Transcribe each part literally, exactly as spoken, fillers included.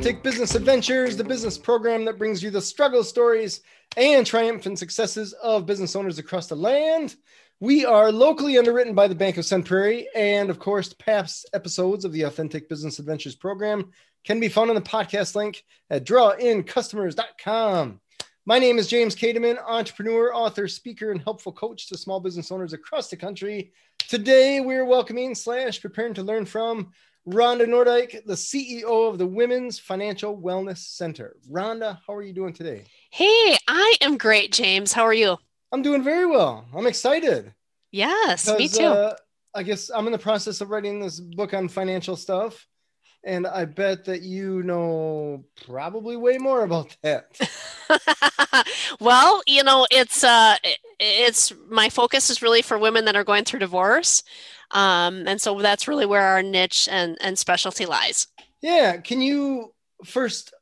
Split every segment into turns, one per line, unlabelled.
Authentic Business Adventures, the business program that brings you the struggle stories and triumphant successes of business owners across the land. We are locally underwritten by the Bank of Sun Prairie, and of course, past episodes of the Authentic Business Adventures program can be found on the podcast link at draw in customers dot com. My name is James Kademan, entrepreneur, author, speaker, and helpful coach to small business owners across the country. Today, we're welcoming slash preparing to learn from Rhonda Nordyke, the C E O of the Women's Financial Wellness Center. Rhonda, how are you doing today?
Hey, I am great, James. How are you?
I'm doing very well. I'm excited.
Yes,
because,
me too.
Uh, I guess I'm in the process of writing this book on financial stuff, and I bet that you know probably way more about that.
Well, you know, it's uh, it's my focus is really for women that are going through divorce. Um, and so that's really where our niche and, and specialty lies.
Yeah. Can you first,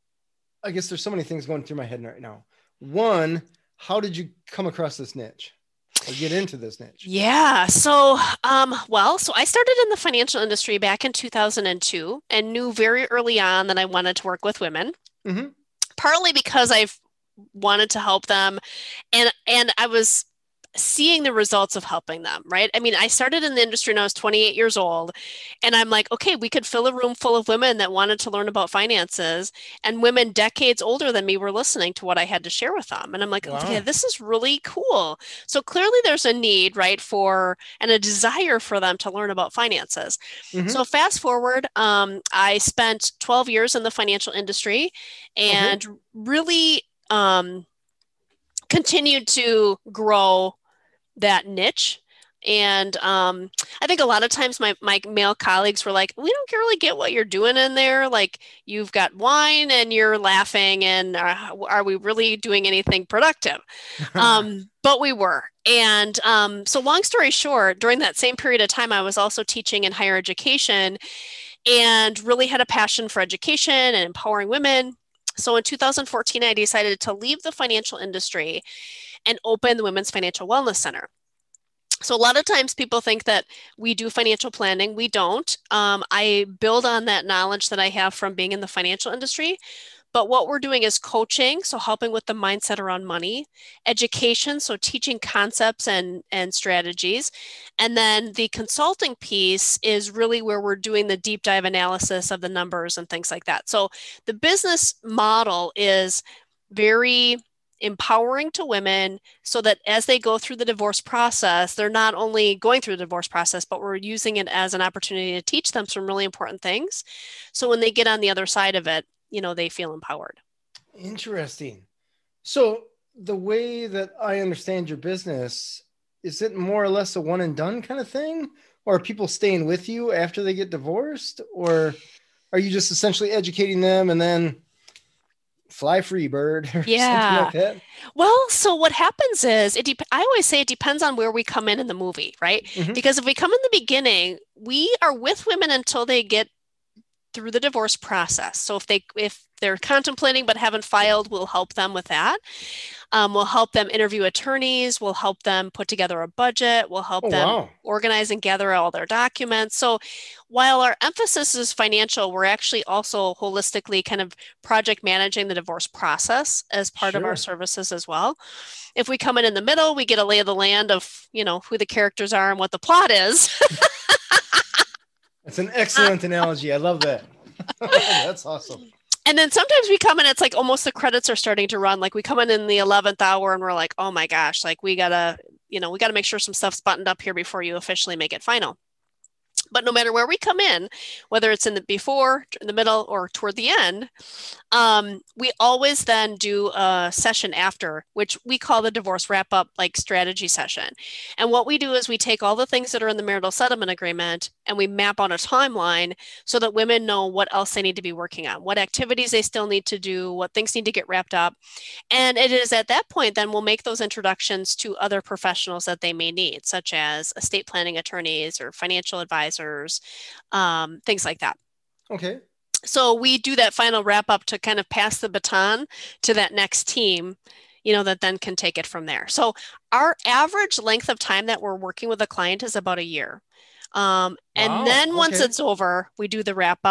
I guess there's so many things going through my head right now. One, how did you come across this niche or get into this niche?
Yeah. So, um, well, so I started in the financial industry back in two thousand two and knew very early on that I wanted to work with women,
Mm-hmm.
partly because I've wanted to help them. And, and I was seeing the results of helping them, right? I mean, I started in the industry when I was twenty-eight years old, and I'm like, okay, we could fill a room full of women that wanted to learn about finances, and women decades older than me were listening to what I had to share with them. And I'm like,
Wow.
okay, this is really cool. So clearly there's a need, right, for, and a desire for them to learn about finances.
Mm-hmm.
So fast forward, um, I spent twelve years in the financial industry and
Okay.
really um, continued to grow that niche. And um, I think a lot of times my, my male colleagues were like, we don't really get what you're doing in there. Like, you've got wine and you're laughing, and uh, are we really doing anything productive? Um, but we were. And um, so long story short, during that same period of time, I was also teaching in higher education and really had a passion for education and empowering women. So in two thousand fourteen, I decided to leave the financial industry and open the Women's Financial Wellness Center. So a lot of times people think that we do financial planning. We don't. Um, I build on that knowledge that I have from being in the financial industry. But what we're doing is coaching, so helping with the mindset around money, education, so teaching concepts and, and strategies. And then the consulting piece is really where we're doing the deep dive analysis of the numbers and things like that. So the business model is very empowering to women so that as they go through the divorce process, they're not only going through the divorce process, but we're using it as an opportunity to teach them some really important things. So when they get on the other side of it, you know, they feel empowered.
Interesting. So the way that I understand your business, is it more or less a one and done kind of thing? Or are people staying with you after they get divorced? Or are you just essentially educating them and then fly free, bird, or
Yeah.
something like that?
Well, so what happens is it. Dep- I always say it depends on where we come in in the movie, right?
Mm-hmm.
Because if we come in the beginning, we are with women until they get through the divorce process. So if they if they're contemplating but haven't filed, we'll help them with that. Um, we'll help them interview attorneys. We'll help them put together a budget. We'll help
Oh,
them
wow.
organize and gather all their documents. So while our emphasis is financial, we're actually also holistically kind of project managing the divorce process as part of our
Sure.
services as well. If we come in in the middle, we get a lay of the land of, you know, who the characters are and what the plot is.
That's an excellent analogy. I love that. That's awesome.
And then sometimes we come in, it's like almost the credits are starting to run. Like we come in in the eleventh hour and we're like, oh my gosh, like we gotta, you know, we gotta make sure some stuff's buttoned up here before you officially make it final. But no matter where we come in, whether it's in the before, in the middle, or toward the end, um, we always then do a session after, which we call the divorce wrap up, like strategy session. And what we do is we take all the things that are in the marital settlement agreement and we map on a timeline so that women know what else they need to be working on, what activities they still need to do, what things need to get wrapped up. And it is at that point, then we'll make those introductions to other professionals that they may need, such as estate planning attorneys or financial advisors, um, things like that.
Okay.
So we do that final wrap up to kind of pass the baton to that next team, you know, that then can take it from there. So our average length of time that we're working with a client is about a year. Um, and
Wow,
then once
okay.
it's over, we do the wrap up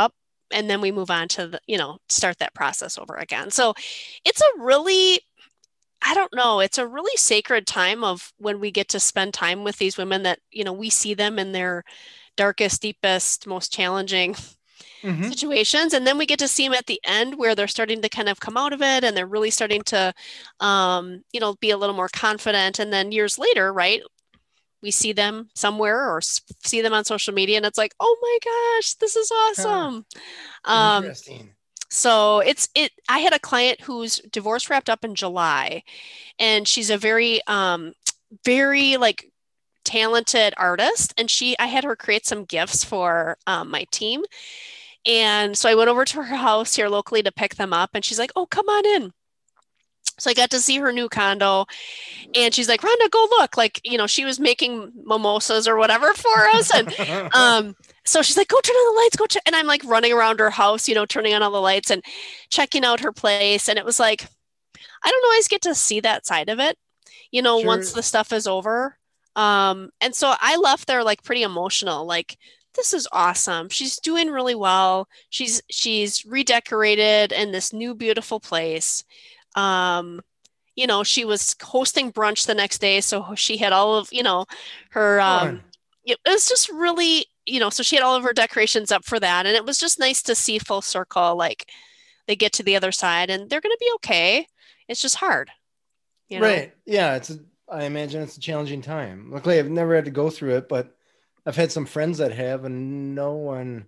and then we move on to the, you know, start that process over again. So it's a really, I don't know, it's a really sacred time of when we get to spend time with these women that, you know, we see them in their darkest, deepest, most challenging
Mm-hmm.
situations. And then we get to see them at the end where they're starting to kind of come out of it and they're really starting to, um, you know, be a little more confident. And then years later, right, we see them somewhere or see them on social media and it's like, oh my gosh, this is awesome. Um,
Interesting.
so it's it. I had a client whose divorce wrapped up in July, and she's a very, um, very like talented artist. And she, I had her create some gifts for um, my team, and so I went over to her house here locally to pick them up, and she's like, "Oh, come on in." So I got to see her new condo, and she's like, Rhonda, go look. Like, you know, she was making mimosas or whatever for us. And um, so she's like, go turn on the lights, go check. And I'm like running around her house, you know, turning on all the lights and checking out her place. And it was like, I don't always get to see that side of it, you know,
Sure.
once the stuff is over. Um, and so I left there like pretty emotional, like, this is awesome. She's doing really well. She's she's redecorated in this new beautiful place. Um, you know, she was hosting brunch the next day, so she had all of, you know, her um it was just really, you know, so she had all of her decorations up for that, and it was just nice to see full circle, like they get to the other side and they're going to be okay. It's just hard, you know.
Right. Yeah, it's a, I imagine it's a challenging time. Luckily, I've never had to go through it, but I've had some friends that have, and no one,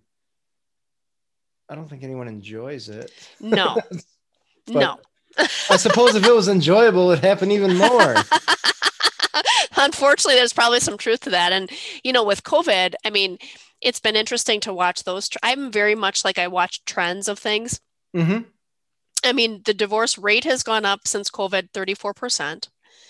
I don't think anyone enjoys it.
No. No.
I suppose if it was enjoyable, it'd happen even more.
Unfortunately, there's probably some truth to that. And, you know, with COVID, I mean, it's been interesting to watch those. Tr- I'm very much like I watch trends of things.
Mm-hmm.
I mean, the divorce rate has gone up since COVID, thirty-four percent.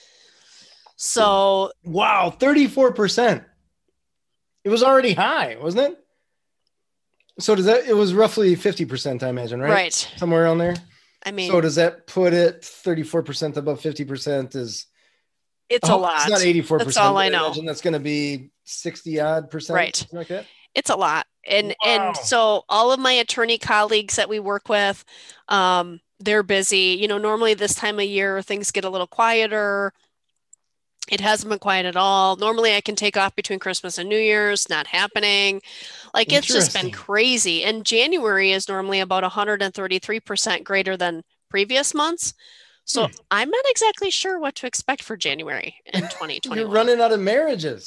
So,
wow, thirty-four percent. It was already high, wasn't it? So does that, it was roughly fifty percent, I imagine, right?
Right.
Somewhere around there.
I mean,
so does that put it thirty-four percent above fifty percent is
it's a lot.
It's not eighty-four percent.
That's all I know.
I imagine that's going to be sixty odd percent.
Right.
Something like that.
It's a lot. And,
wow.
and so all of my attorney colleagues that we work with, um, they're busy. You know, normally this time of year, things get a little quieter. It hasn't been quiet at all. Normally I can take off between Christmas and New Year's, not happening. Like it's just been crazy. And January is normally about one hundred thirty-three percent greater than previous months. So hmm. I'm not exactly sure what to expect for January in twenty twenty-one.
You're running out of marriages.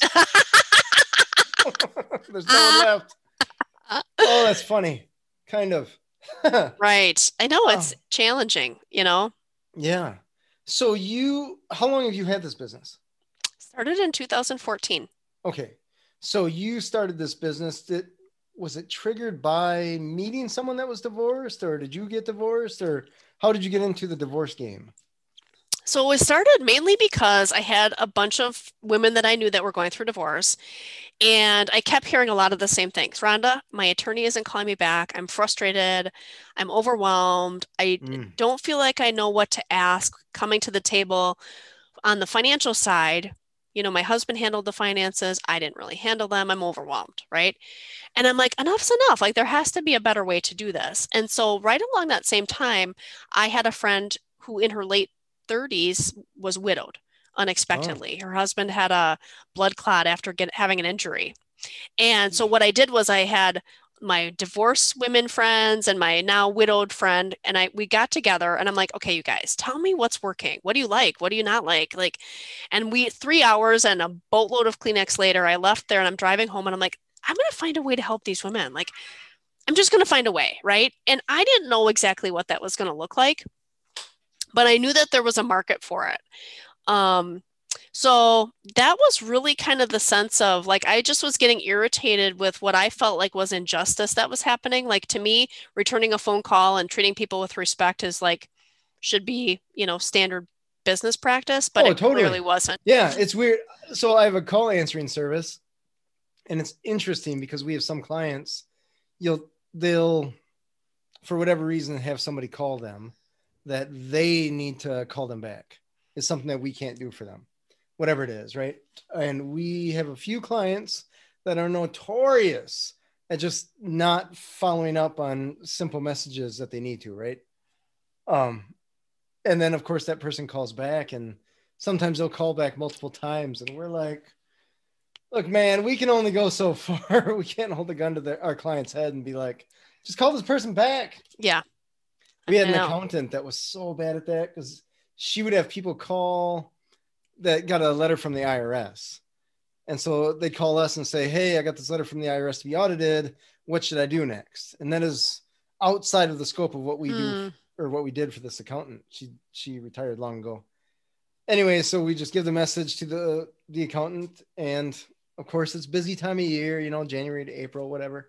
There's no one left. Oh, that's funny. Kind of.
Right. I know it's oh. challenging, you know?
Yeah. So you, how long have you had this business?
Started in two thousand fourteen.
Okay. So you started this business. That was it triggered by meeting someone that was divorced, or did you get divorced, or how did you get into the divorce game?
So it started mainly because I had a bunch of women that I knew that were going through divorce. And I kept hearing a lot of the same things. Rhonda, my attorney isn't calling me back. I'm frustrated. I'm overwhelmed. I mm. don't feel like I know what to ask coming to the table on the financial side. You know, my husband handled the finances. I didn't really handle them. I'm overwhelmed, right? And I'm like, enough's enough. Like there has to be a better way to do this. And so right along that same time, I had a friend who in her late thirties was widowed unexpectedly. Oh. Her husband had a blood clot after get, having an injury. And so what I did was I had my divorced women friends and my now widowed friend, and I we got together and I'm like, okay, you guys, tell me what's working. What do you like? What do you not like? Like, and we three hours and a boatload of Kleenex later, I left there and I'm driving home and I'm like, I'm going to find a way to help these women. Like, I'm just going to find a way, right? And I didn't know exactly what that was going to look like, but I knew that there was a market for it. Um, so that was really kind of the sense of like, I just was getting irritated with what I felt like was injustice that was happening. Like to me, returning a phone call and treating people with respect is like, should be, you know, standard business practice, but oh, it totally. Clearly wasn't.
Yeah, it's weird. So I have a call answering service and it's interesting because we have some clients, you'll, they'll, for whatever reason, have somebody call them that they need to call them back. It's something that we can't do for them, whatever it is, right? And we have a few clients that are notorious at just not following up on simple messages that they need to, right? Um, and then of course that person calls back, and sometimes they'll call back multiple times, and we're like, look, man, we can only go so far. We can't hold the gun to the, our client's head and be like, just call this person back.
Yeah.
We had an accountant that was so bad at that because she would have people call that got a letter from the I R S. And so they'd call us and say, hey, I got this letter from the I R S to be audited. What should I do next? And that is outside of the scope of what we mm. do or what we did for this accountant. She, she retired long ago. Anyway, so we just give the message to the, the accountant, and of course it's busy time of year, you know, January to April, whatever.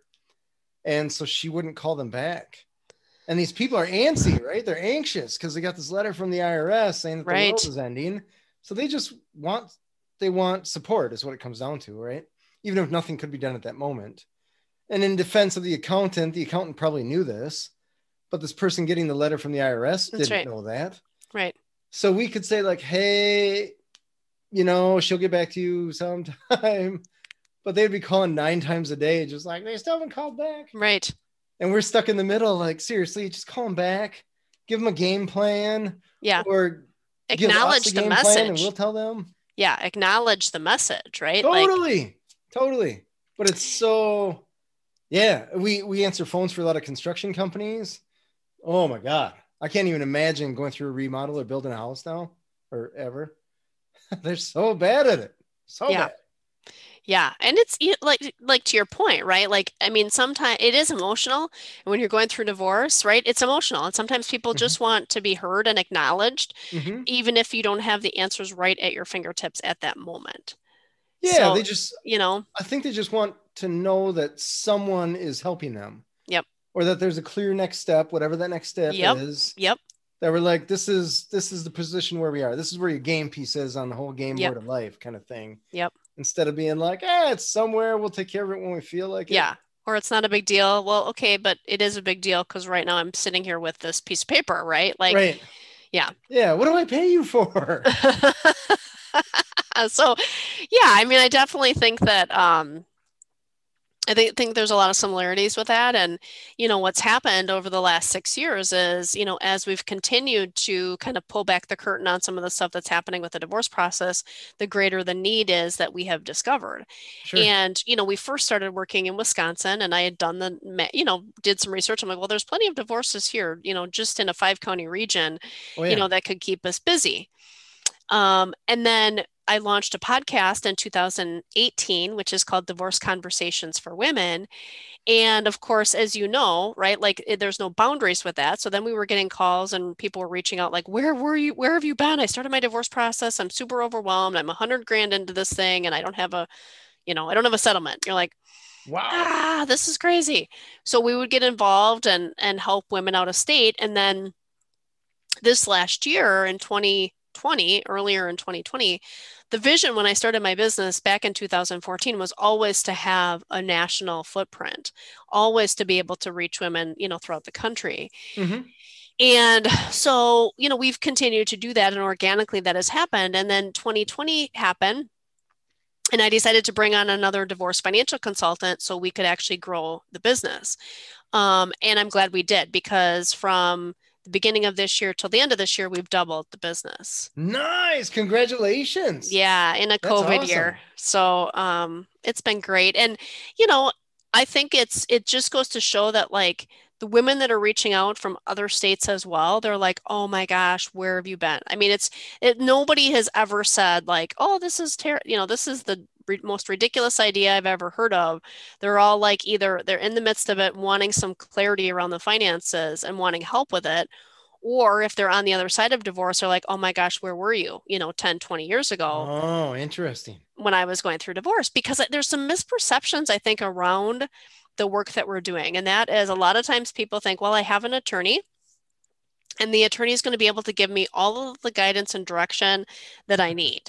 And so she wouldn't call them back. And these people are antsy, right? They're anxious because they got this letter from the I R S saying that the
right.
world is ending. So they just want, they want support is what it comes down to, right? Even if nothing could be done at that moment. And in defense of the accountant, the accountant probably knew this, but this person getting the letter from the I R S
That's
didn't
right.
know that.
Right.
So we could say like, hey, you know, she'll get back to you sometime, but they'd be calling nine times a day, just like, they still haven't called back.
Right.
And we're stuck in the middle, like, seriously, just call them back, give them a game plan.
Yeah.
Or
acknowledge
give us
the
game
message.
plan and we'll tell them.
Yeah. Acknowledge the message, right?
Totally.
Like,
totally. But it's so, yeah, we, we answer phones for a lot of construction companies. Oh my God. I can't even imagine going through a remodel or building a house now or ever. They're so bad at it. So
yeah.
bad.
Yeah. And it's like, like to your point, right? Like, I mean, sometimes it is emotional. And when you're going through divorce, right? It's emotional. And sometimes people mm-hmm. just want to be heard and acknowledged, mm-hmm. even if you don't have the answers right at your fingertips at that moment.
Yeah.
So,
they just,
you know,
I think they just want to know that someone is helping them.
Yep.
Or that there's a clear next step, whatever that next step
yep.
is.
Yep.
That we're like, this is, this is the position where we are. This is where your game piece is on the whole game
yep.
board of life kind of thing.
Yep.
Instead of being like, eh, it's somewhere, we'll take care of it when we feel like it.
Yeah. Or it's not a big deal. Well, okay, but it is a big deal because right now I'm sitting here with this piece of paper, right? Like,
right.
Yeah.
Yeah. What do I pay you for?
So, yeah, I mean, I definitely think that, um, I think, think there's a lot of similarities with that. And, you know, what's happened over the last six years is, you know, as we've continued to kind of pull back the curtain on some of the stuff that's happening with the divorce process, the greater the need is that we have discovered. Sure. And, you know, we first started working in Wisconsin, and I had done the, you know, did some research. I'm like, well, there's plenty of divorces here, you know, just in a five county region, oh, yeah. you know, that could keep us busy. Um, and then I launched a podcast in two thousand eighteen, which is called Divorce Conversations for Women. And of course, as you know, right, like there's no boundaries with that. So then we were getting calls and people were reaching out like, where were you? Where have you been? I started my divorce process. I'm super overwhelmed. I'm a hundred grand into this thing and I don't have a, you know, I don't have a settlement. You're like, wow, ah, this is crazy. So we would get involved and, and help women out of state. And then this last year in twenty twenty, earlier in twenty twenty, the vision when I started my business back in two thousand fourteen was always to have a national footprint, always to be able to reach women, you know, throughout the country. Mm-hmm. And so, you know, we've continued to do that, and organically that has happened. And then twenty twenty happened, and I decided to bring on another divorce financial consultant so we could actually grow the business. Um, and I'm glad we did, because from the beginning of this year till the end of this year, we've doubled the business.
Nice. Congratulations.
Yeah. In a
That's
COVID
awesome.
year. So, um, it's been great. And, you know, I think it's, it just goes to show that like the women that are reaching out from other states as well, they're like, oh my gosh, where have you been? I mean, it's, it, nobody has ever said like, oh, this is terrible. You know, this is the re- most ridiculous idea I've ever heard of. They're all like, either they're in the midst of it, wanting some clarity around the finances and wanting help with it. Or if they're on the other side of divorce, they're like, oh my gosh, where were you, you know, ten, twenty years ago?
Oh, interesting.
When I was going through divorce, because there's some misperceptions, I think, around the work that we're doing. And that is, a lot of times people think, well, I have an attorney and the attorney is going to be able to give me all of the guidance and direction that I need.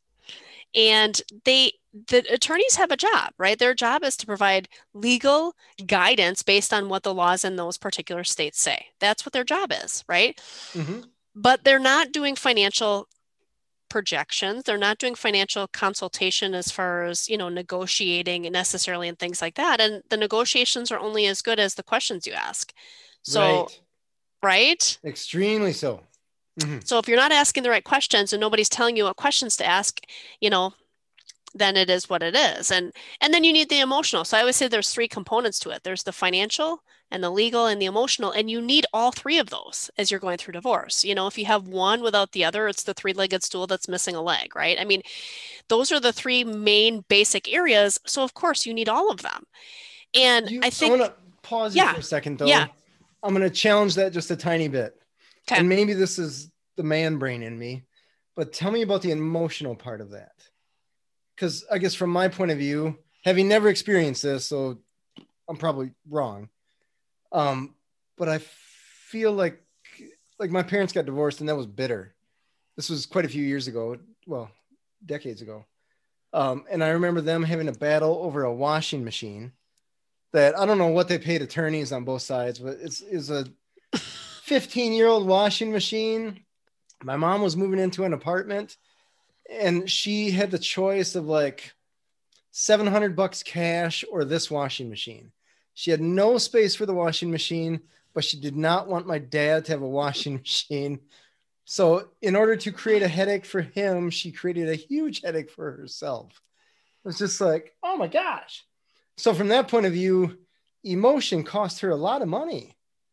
And they, the attorneys have a job, right? Their job is to provide legal guidance based on what the laws in those particular states say. That's what their job is, right? Mm-hmm. But they're not doing financial projections. They're not doing financial consultation as far as, you know, negotiating necessarily and things like that. And the negotiations are only as good as the questions you ask. So,
Right.
right?
Extremely so. Mm-hmm.
So if you're not asking the right questions and nobody's telling you what questions to ask, you know, then it is what it is. And and then you need the emotional. So I always say there's three components to it. There's the financial and the legal and the emotional, and you need all three of those as you're going through divorce. You know, if you have one without the other, it's the three-legged stool that's missing a leg, right? I mean, those are the three main basic areas. So of course you need all of them. And
You,
I
I
think,
want to pause you
yeah,
for a second, though.
yeah,
I'm going to challenge that just a tiny bit.
okay.
And maybe this is the man brain in me, but tell me about the emotional part of that. Because I guess from my point of view, having never experienced this, so I'm probably wrong. Um, but I feel like like my parents got divorced and that was bitter. This was quite a few years ago, well, decades ago. Um, and I remember them having a battle over a washing machine that I don't know what they paid attorneys on both sides, but it's is a fifteen year old washing machine. My mom was moving into an apartment and she had the choice of like seven hundred bucks cash or this washing machine. She had no space for the washing machine, but she did not want my dad to have a washing machine. So in order to create a headache for him, she created a huge headache for herself. It was just like, oh my gosh. So from that point of view, emotion cost her a lot of money.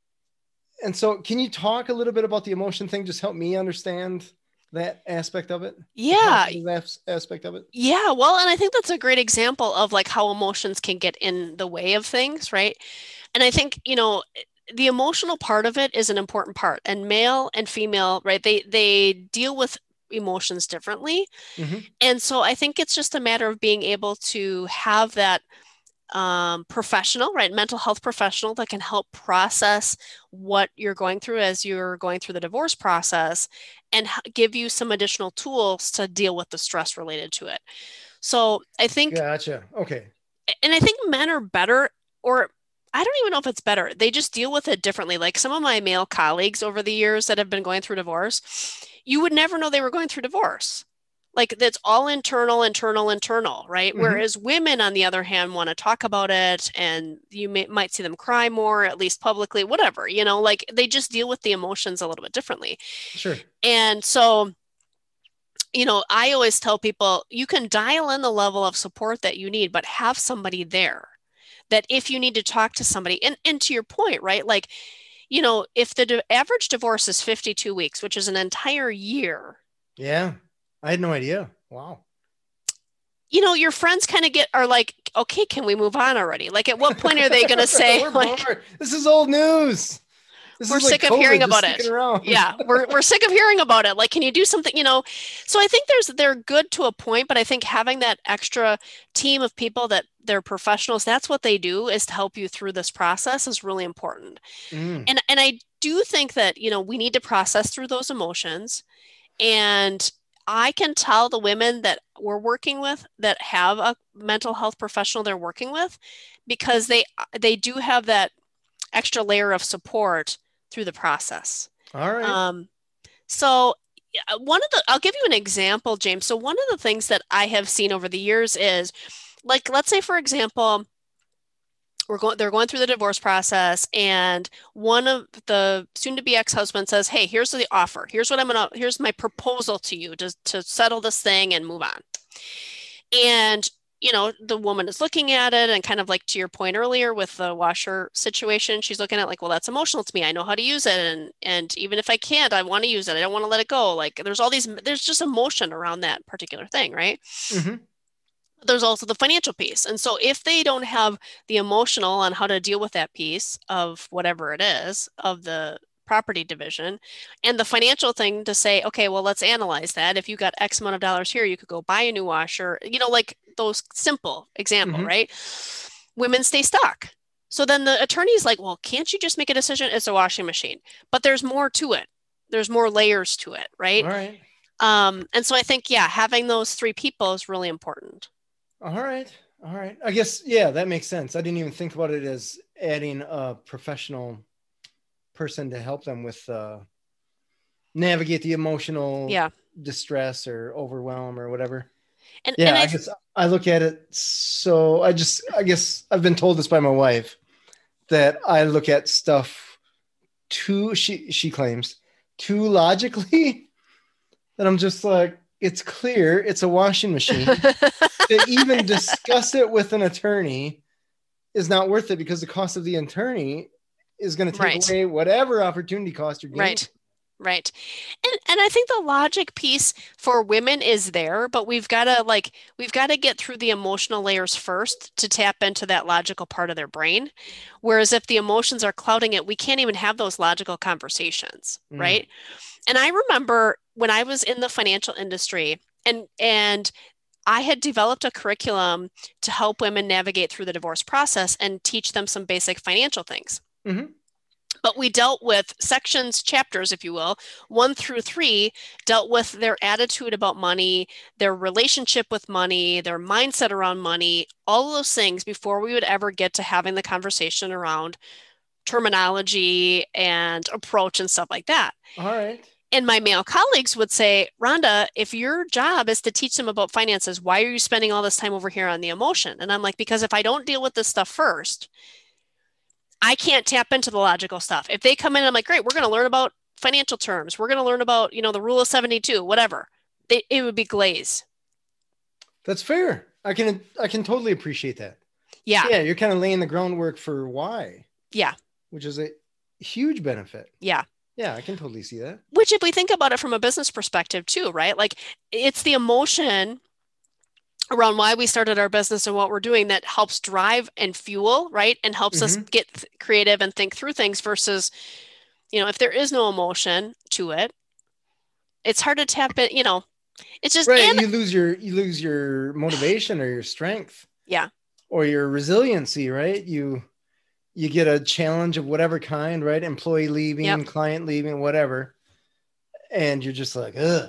And so can you talk a little bit about the emotion thing? Just help me understand that aspect of it.
Yeah.
That aspect of it.
Yeah. Well, and I think that's a great example of like how emotions can get in the way of things, right? And I think, you know, the emotional part of it is an important part, and male and female, right? They they deal with emotions differently.
Mm-hmm.
And so I think it's just a matter of being able to have that um, professional, right? Mental health professional that can help process what you're going through as you're going through the divorce process and give you some additional tools to deal with the stress related to it. So I think,
Gotcha. Okay.
and I think men are better, or I don't even know if it's better. They just deal with it differently. Like some of my male colleagues over the years that have been going through divorce, you would never know they were going through divorce. Like that's all internal, internal, internal, right? Mm-hmm. Whereas women, on the other hand, want to talk about it, and you may, might see them cry more, at least publicly, whatever, you know, like they just deal with the emotions a little bit differently.
Sure.
And so, you know, I always tell people you can dial in the level of support that you need, but have somebody there that if you need to talk to somebody, and, and to your point, right? Like, you know, if the de- average divorce is fifty-two weeks, which is an entire year.
Yeah. I had no idea. Wow.
You know, your friends kind of get are like, okay, can we move on already? Like, at what point are they going to say,
we're
like,
bored. This is old news. This
we're
is
sick
like
of
COVID,
hearing about it. Yeah, we're we're sick of hearing about it. Like, can you do something? You know, so I think there's they're good to a point, but I think having that extra team of people that they're professionals, that's what they do, is to help you through this process, is really important. Mm. And and I do think that, you know, we need to process through those emotions. And I can tell the women that we're working with that have a mental health professional they're working with, because they they do have that extra layer of support through the process.
All right.
Um, so one of the, I'll give you an example, James. So one of the things that I have seen over the years is, like, let's say, for example, we're going, they're going through the divorce process, and one of the soon-to-be ex-husband says, hey, here's the offer. Here's what I'm going to, here's my proposal to you to, to settle this thing and move on. And, you know, the woman is looking at it, and kind of like to your point earlier with the washer situation, she's looking at like, well, that's emotional to me. I know how to use it. And, and even if I can't, I want to use it. I don't want to let it go. Like there's all these, there's just emotion around that particular thing. Right. Mm-hmm. There's also the financial piece. And so if they don't have the emotional on how to deal with that piece of whatever it is of the property division, and the financial thing to say, okay, well, let's analyze that. If you got X amount of dollars here, you could go buy a new washer, you know, like those simple example, mm-hmm. right? Women stay stuck. So then the attorney's like, well, can't you just make a decision? It's a washing machine, but there's more to it. There's more layers to it. Right.
All right.
Um, and so I think, yeah, having those three people is really important.
All right. All right. I guess, yeah, that makes sense. I didn't even think about it as adding a professional person to help them with uh, navigate the emotional
yeah.
distress or overwhelm or whatever.
And,
Yeah,
and I,
I guess I look at it. So I just, I guess I've been told this by my wife that I look at stuff too, she, she claims, too logically, that I'm just like, it's clear it's a washing machine. To even discuss it with an attorney is not worth it because the cost of the attorney is going to take
Right.
away whatever opportunity cost you're getting.
Right. Right. And and I think the logic piece for women is there, but we've got to like we've got to get through the emotional layers first to tap into that logical part of their brain. Whereas if the emotions are clouding it, we can't even have those logical conversations,
Mm.
right? And I remember when I was in the financial industry and and I had developed a curriculum to help women navigate through the divorce process and teach them some basic financial things.
Mm-hmm.
But we dealt with sections, chapters, if you will, one through three, dealt with their attitude about money, their relationship with money, their mindset around money, all of those things before we would ever get to having the conversation around terminology and approach and stuff like that.
All right.
And my male colleagues would say, Rhonda, if your job is to teach them about finances, why are you spending all this time over here on the emotion? And I'm like, because if I don't deal with this stuff first, I can't tap into the logical stuff. If they come in, I'm like, great, we're going to learn about financial terms. We're going to learn about, you know, the rule of seventy-two, whatever. They, it would be glaze.
That's fair. I can, I can totally appreciate that.
Yeah.
Yeah. You're kind of laying the groundwork for why.
Yeah.
Which is a huge benefit.
Yeah.
Yeah. I can totally see that.
Which if we think about it from a business perspective too, right? Like it's the emotion around why we started our business and what we're doing that helps drive and fuel, right? And helps
Mhm.
us get th- creative and think through things versus, you know, if there is no emotion to it, it's hard to tap in, you know, it's just,
Right.
and
You lose your, you lose your motivation or your strength.
yeah,
Or your resiliency, right? You, you get a challenge of whatever kind, right? Employee leaving,
Yep.
client leaving, whatever. And you're just like, ugh.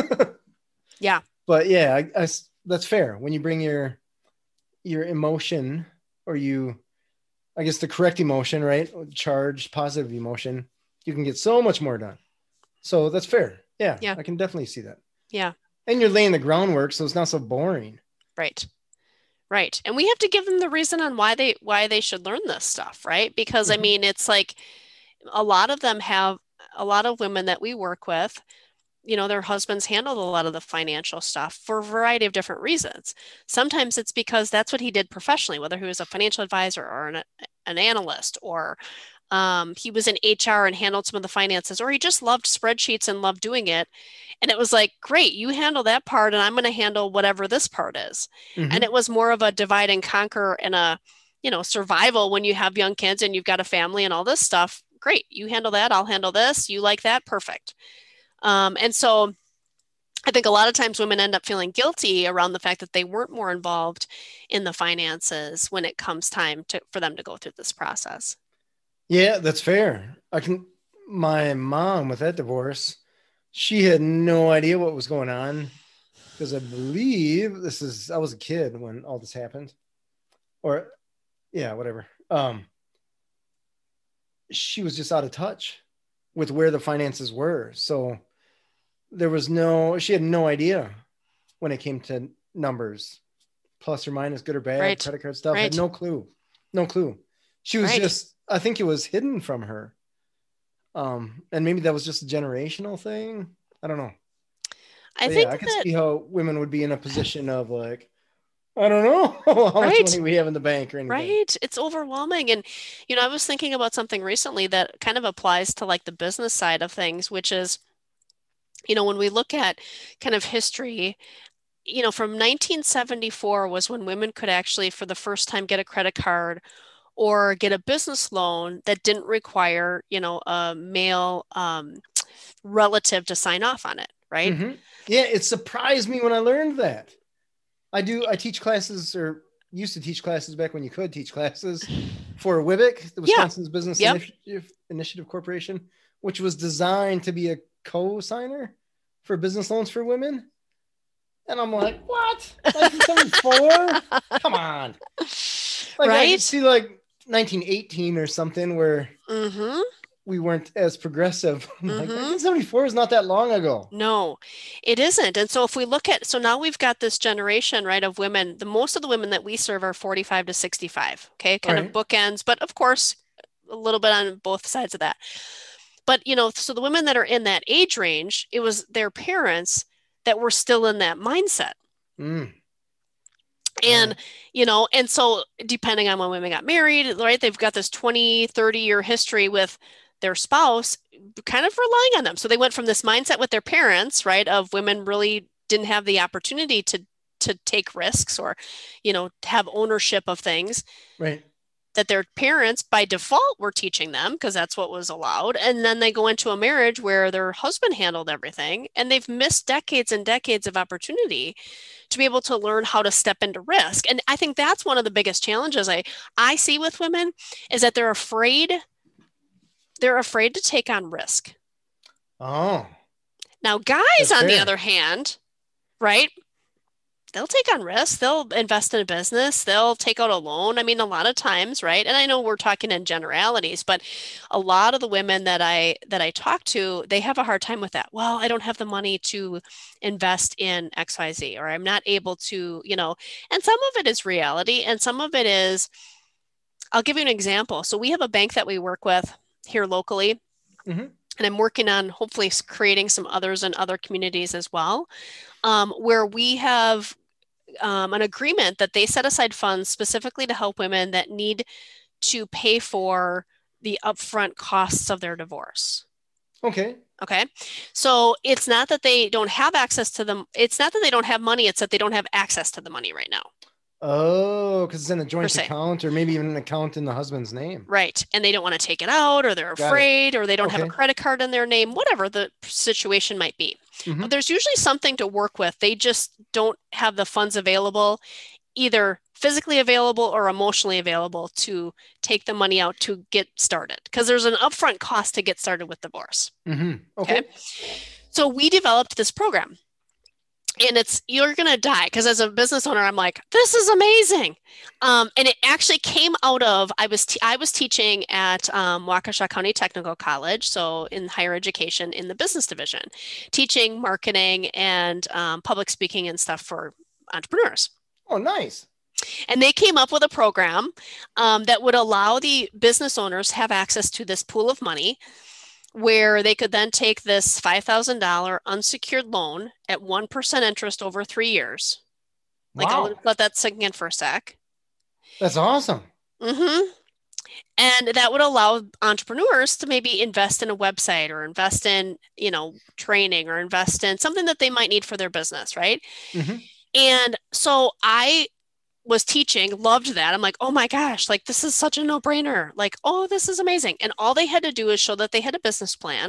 yeah,
But yeah, I, I s- that's fair. When you bring your, your emotion or you, I guess the correct emotion, right? Charged, positive emotion, you can get so much more done. So that's fair. Yeah.
Yeah.
I can definitely see that.
yeah,
And you're laying the groundwork. So it's not so boring.
right. Right. And we have to give them the reason on why they why they should learn this stuff, right? Because I
Mhm.
mean, it's like a lot of them have a lot of women that we work with, you know, their husbands handled a lot of the financial stuff for a variety of different reasons. Sometimes it's because that's what he did professionally, whether he was a financial advisor or an, an analyst, or um, he was in H R and handled some of the finances, or he just loved spreadsheets and loved doing it. And it was like, great, you handle that part, and I'm going to handle whatever this part is.
Mhm.
And it was more of a divide and conquer and a, you know, survival when you have young kids and you've got a family and all this stuff. Great, you handle that, I'll handle this. You like that? Perfect. Um, and so I think a lot of times women end up feeling guilty around the fact that they weren't more involved in the finances when it comes time to, for them to go through this process.
Yeah, that's fair. I can, my mom with that divorce, she had no idea what was going on because I believe this is, I was a kid when all this happened, or yeah, whatever. Um, she was just out of touch with where the finances were. So there was no, she had no idea when it came to numbers, plus or minus, good or bad,
Right.
credit card stuff.
Right.
Had no clue, no clue. She was
Right.
just, I think it was hidden from her. Um, and maybe that was just a generational thing. I don't know.
I
But
think
yeah, I could
that
see how women would be in a position of like, I don't know how
Right.
much money we have in the bank or anything.
Right. It's overwhelming. And, you know, I was thinking about something recently that kind of applies to like the business side of things, which is, you know, when we look at kind of history, you know, from nineteen seventy-four was when women could actually, for the first time, get a credit card or get a business loan that didn't require, you know, a male um, relative to sign off on it, right?
Mm-hmm. Yeah, it surprised me when I learned that. I do, I teach classes or used to teach classes back when you could teach classes for WIBIC, the
Yeah.
Wisconsin's Business
Yep.
Initiative, Initiative Corporation, which was designed to be a co-signer for business loans for women. And I'm like, what? nineteen seventy-four? Come on. Like I could
Right?
see like nineteen eighteen or something where
Mm-hmm.
we weren't as progressive. Like
Mm-hmm.
nineteen seventy-four is not that long ago.
No, it isn't. And so if we look at, so now we've got this generation, right, of women, the most of the women that we serve are forty-five to sixty-five, okay,
All
kind of
right.
bookends, but of course, a little bit on both sides of that. But, you know, so the women that are in that age range, it was their parents that were still in that mindset.
Mm.
And,
Right.
you know, and so depending on when women got married, right, they've got this twenty, thirty year history with their spouse kind of relying on them. So they went from this mindset with their parents, right, of women really didn't have the opportunity to to take risks or, you know, have ownership of things
Right.
that their parents by default were teaching them because that's what was allowed. And then they go into a marriage where their husband handled everything and they've missed decades and decades of opportunity to be able to learn how to step into risk. And I think that's one of the biggest challenges I, I see with women is that they're afraid, they're afraid to take on risk.
Oh,
Now, guys,
that's
on the
fair.
other hand, right? They'll take on risks. They'll invest in a business. They'll take out a loan. I mean, a lot of times, right? And I know we're talking in generalities, but a lot of the women that I that I talk to, they have a hard time with that. Well, I don't have the money to invest in X Y Z, or I'm not able to, you know, and some of it is reality and some of it is, I'll give you an example. So we have a bank that we work with here locally.
Mm-hmm.
And I'm working on hopefully creating some others in other communities as well, um, where we have um, an agreement that they set aside funds specifically to help women that need to pay for the upfront costs of their divorce.
Okay.
Okay. So it's not that they don't have access to them. It's not that they don't have money. It's that they don't have access to the money right now.
Oh, because it's in a
Per
joint
se.
account or maybe even an account in the husband's name.
Right. And they don't want to take it out or they're
Got it.
afraid or they don't have a
Okay.
credit card in their name, whatever the situation might be.
Mhm.
But there's usually something to work with. They just don't have the funds available, either physically available or emotionally available to take the money out to get started. Because there's an upfront cost to get started with divorce.
Mhm. Okay.
Okay. So we developed this program. And it's, you're going to die. Because as a business owner, I'm like, this is amazing. Um, and it actually came out of, I was, t- I was teaching at um, Waukesha County Technical College. So in higher education in the business division, teaching marketing and um, public speaking and stuff for entrepreneurs.
Oh, nice.
And they came up with a program um, that would allow the business owners have access to this pool of money where they could then take this five thousand dollars unsecured loan at one percent interest over three years. Like,
Wow.
I'll let that sink in for a sec.
That's awesome.
Mm-hmm. And that would allow entrepreneurs to maybe invest in a website or invest in, you know, training or invest in something that they might need for their business, right?
Mm-hmm.
And so I was teaching, loved that. I'm like, oh my gosh, like this is such a no-brainer. Like, oh, this is amazing. And all they had to do is show that they had a business plan.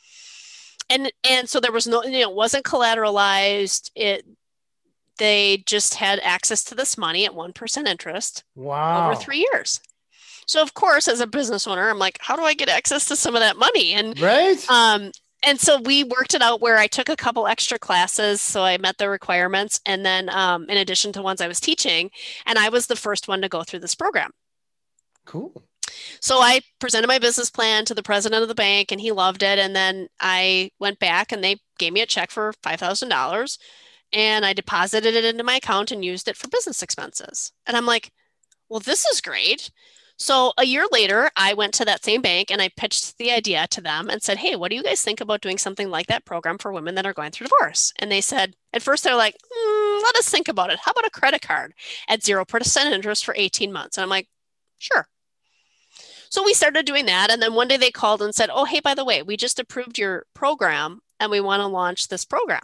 And and so there was no, you know, it wasn't collateralized. It they just had access to this money at one percent interest
Wow.
over three years. So of course, as a business owner, I'm like, how do I get access to some of that money? And
right.
Um, and so we worked it out where I took a couple extra classes, so I met the requirements, and then um, in addition to ones I was teaching, and I was the first one to go through this program.
Cool.
So I presented my business plan to the president of the bank, and he loved it. And then I went back, and they gave me a check for five thousand dollars, and I deposited it into my account and used it for business expenses. And I'm like, well, this is great. So a year later, I went to that same bank and I pitched the idea to them and said, hey, what do you guys think about doing something like that program for women that are going through divorce? And they said, at first they're like, mm, let us think about it. How about a credit card at zero percent interest for eighteen months? And I'm like, sure. So we started doing that. And then one day they called and said, oh, hey, by the way, we just approved your program and we want to launch this program.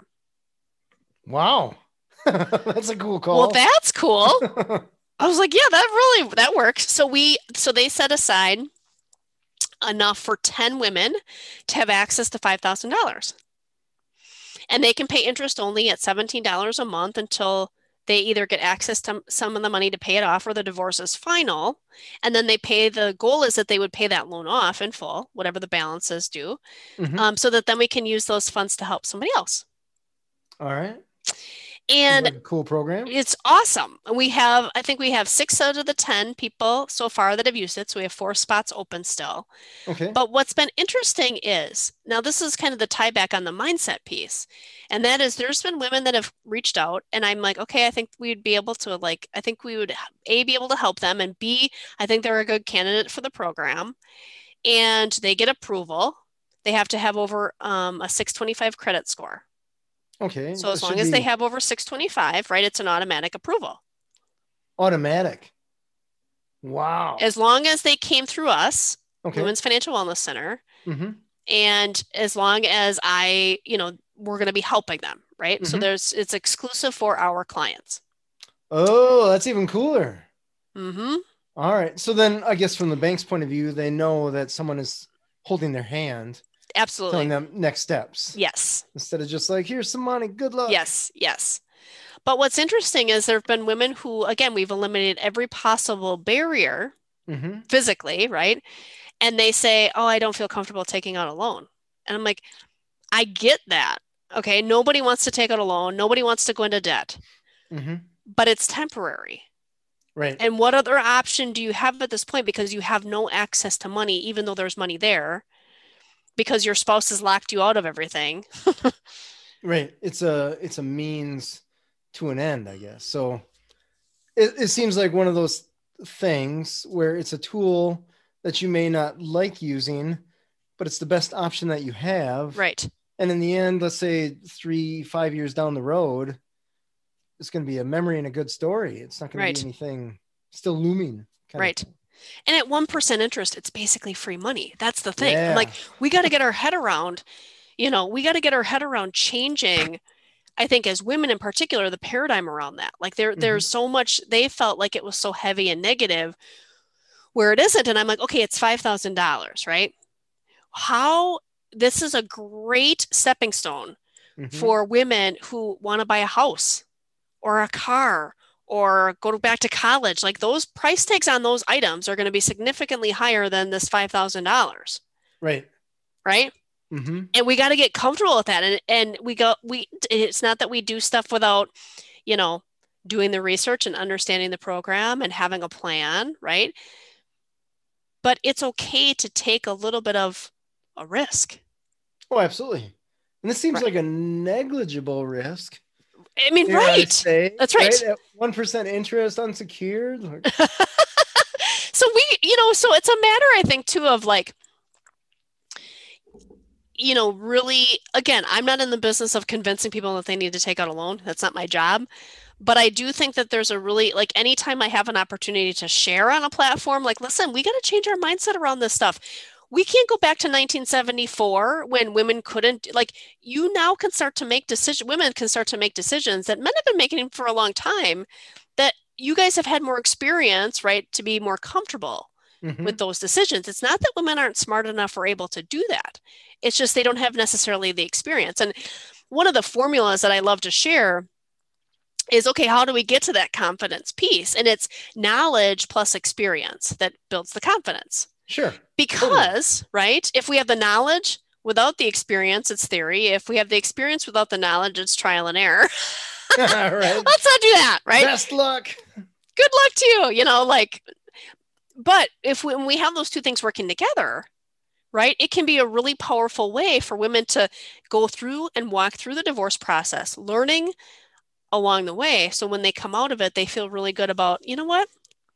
Wow. That's a cool call.
Well, that's cool. I was like, yeah, that really, that works. So we, so they set aside enough for ten women to have access to five thousand dollars. And they can pay interest only at seventeen dollars a month until they either get access to some of the money to pay it off or the divorce is final. And then they pay, the goal is that they would pay that loan off in full, whatever the balance is due,
Mhm.
um, so that then we can use those funds to help somebody else.
All right. Seems
And
like a cool program.
it's awesome. And we have, I think we have six out of the ten people so far that have used it. So we have four spots open still.
Okay.
But what's been interesting is now this is kind of the tie back on the mindset piece. And that is there's been women that have reached out and I'm like, okay, I think we'd be able to like, I think we would A, be able to help them and B, I think they're a good candidate for the program. And they get approval. They have to have over um, a six twenty-five credit score.
Okay.
So as
This
long
should
as they
be
have over six twenty-five, right, it's an automatic approval.
automatic. Wow.
As long as they came through us,
Okay.
Women's Financial Wellness Center,
Mm-hmm.
and as long as I, you know, we're going to be helping them, right? So
Mhm.
there's it's exclusive for our clients.
Oh, that's even cooler.
Mm-hmm.
All right. So then I guess from the bank's point of view, they know that someone is holding their hand, telling
Absolutely.
them next steps.
Yes.
Instead of just like, here's some money, good luck.
Yes. Yes. But what's interesting is there have been women who, again, we've eliminated every possible barrier
Mm-hmm.
physically, right? And they say, oh, I don't feel comfortable taking out a loan. And I'm like, I get that. Okay. Nobody wants to take out a loan. Nobody wants to go into debt,
Mm-hmm.
but it's temporary.
Right.
And what other option do you have at this point? Because you have no access to money, even though there's money there, because your spouse has locked you out of everything.
Right. It's a it's a means to an end, I guess. So it, it seems like one of those things where it's a tool that you may not like using, but it's the best option that you have.
Right.
And in the end, let's say three, five years down the road, it's going to be a memory and a good story. It's not going
Right.
to be anything still looming. kind of
Right.
thing.
And at one percent interest, it's basically free money. That's the thing.
Yeah.
I'm like, we got to get our head around, you know, we got to get our head around changing, I think as women in particular, the paradigm around that. Like there,
Mhm.
there's so much, they felt like it was so heavy and negative where it isn't. And I'm like, okay, it's five thousand dollars, right? How, this is a great stepping stone
Mhm.
for women who want to buy a house or a car or go back to college. Like those price tags on those items are going to be significantly higher than this five thousand dollars,
Right.
right?
Mm-hmm.
And we got to get comfortable with that. And and we go, we, it's not that we do stuff without, you know, doing the research and understanding the program and having a plan, right? But it's okay to take a little bit of a risk.
Oh, absolutely. And this seems
Right.
like a negligible risk.
I mean,
dare I
right.
say,
That's right.
At one percent interest unsecured. Like,
So we, you know, so it's a matter, I think, too, of like, you know, really, again, I'm not in the business of convincing people that they need to take out a loan. That's not my job. But I do think that there's a really, like, anytime I have an opportunity to share on a platform, like, listen, we got to change our mindset around this stuff. We can't go back to nineteen seventy-four when women couldn't, like, you now can start to make decisions, women can start to make decisions that men have been making for a long time, that you guys have had more experience, right, to be more comfortable
mhm.
with those decisions. It's not that women aren't smart enough or able to do that. It's just they don't have necessarily the experience. And one of the formulas that I love to share is, okay, how do we get to that confidence piece? And it's knowledge plus experience that builds the confidence.
Sure.
Because, right, if we have the knowledge without the experience, it's theory. If we have the experience without the knowledge, it's trial and error.
Right.
Let's not do that, right?
Best luck.
Good luck to you, you know, like, but if we, when we have those two things working together, right, it can be a really powerful way for women to go through and walk through the divorce process, learning along the way. So when they come out of it, they feel really good about, you know what,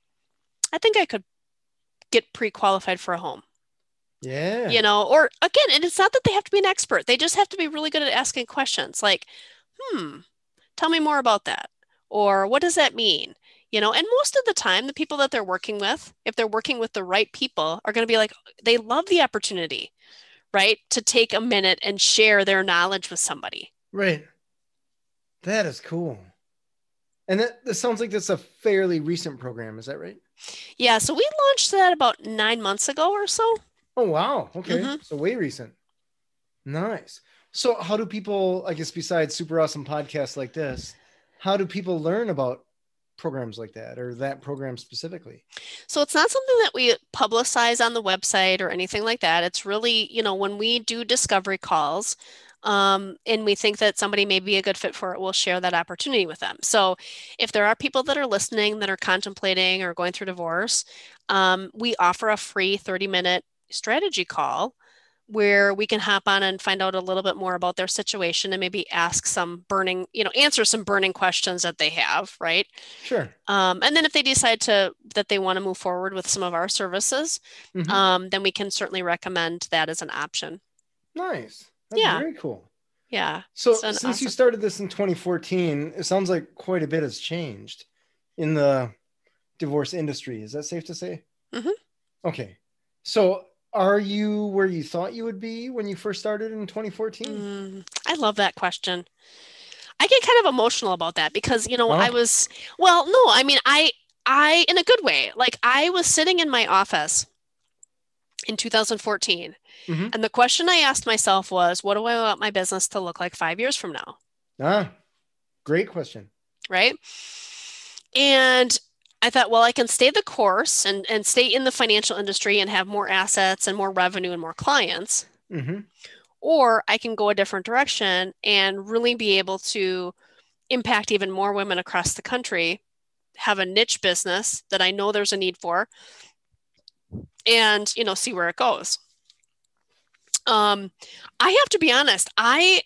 I think I could get pre-qualified for a home.
Yeah.
You know, or again, and it's not that they have to be an expert. They just have to be really good at asking questions like, hmm, tell me more about that. Or what does that mean? You know, and most of the time, the people that they're working with, if they're working with the right people, are going to be like, they love the opportunity, right, to take a minute and share their knowledge with somebody.
Right. That is cool. And that, that sounds like that's a fairly recent program. Is that right?
Yeah. So we launched that about nine months ago or so.
Oh, wow. Okay.
Mhm.
So way recent. Nice. So how do people, I guess, besides super awesome podcasts like this, how do people learn about programs like that or that program specifically?
So it's not something that we publicize on the website or anything like that. It's really, you know, when we do discovery calls, um, and we think that somebody may be a good fit for it, we'll share that opportunity with them. So if there are people that are listening that are contemplating or going through divorce, um, we offer a free thirty minute strategy call where we can hop on and find out a little bit more about their situation and maybe ask some burning, you know, answer some burning questions that they have, right?
Sure.
Um, and then if they decide to that they want to move forward with some of our services,
Mhm.
um, then we can certainly recommend that as an option.
Nice. That's
Yeah.
very cool.
Yeah.
So
It's an
since you
awesome-
started this in twenty fourteen, it sounds like quite a bit has changed in the divorce industry. Is that safe to say?
Mhm.
Okay. So are you where you thought you would be when you first started in twenty fourteen?
Mm, I love that question. I get kind of emotional about that because, you know,
Huh?
I was, well, no, I mean, I, I, in a good way, like I was sitting in my office in two thousand fourteen,
Mhm.
and the question I asked myself was, what do I want my business to look like five years from now?
Ah, great question.
Right? And I thought, well, I can stay the course and, and stay in the financial industry and have more assets and more revenue and more clients.
Mhm.
Or I can go a different direction and really be able to impact even more women across the country, have a niche business that I know there's a need for, and, you know, see where it goes. Um, I have to be honest, I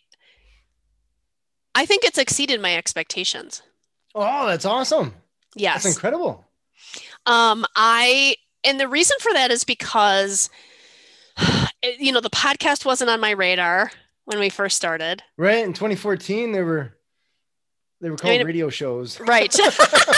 I think it's exceeded my expectations.
Oh, that's awesome.
Yes.
That's incredible.
Um, I and the reason for that is because you know, the podcast wasn't on my radar when we first started.
Right. In twenty fourteen, they were they were called
I mean,
radio shows.
right. You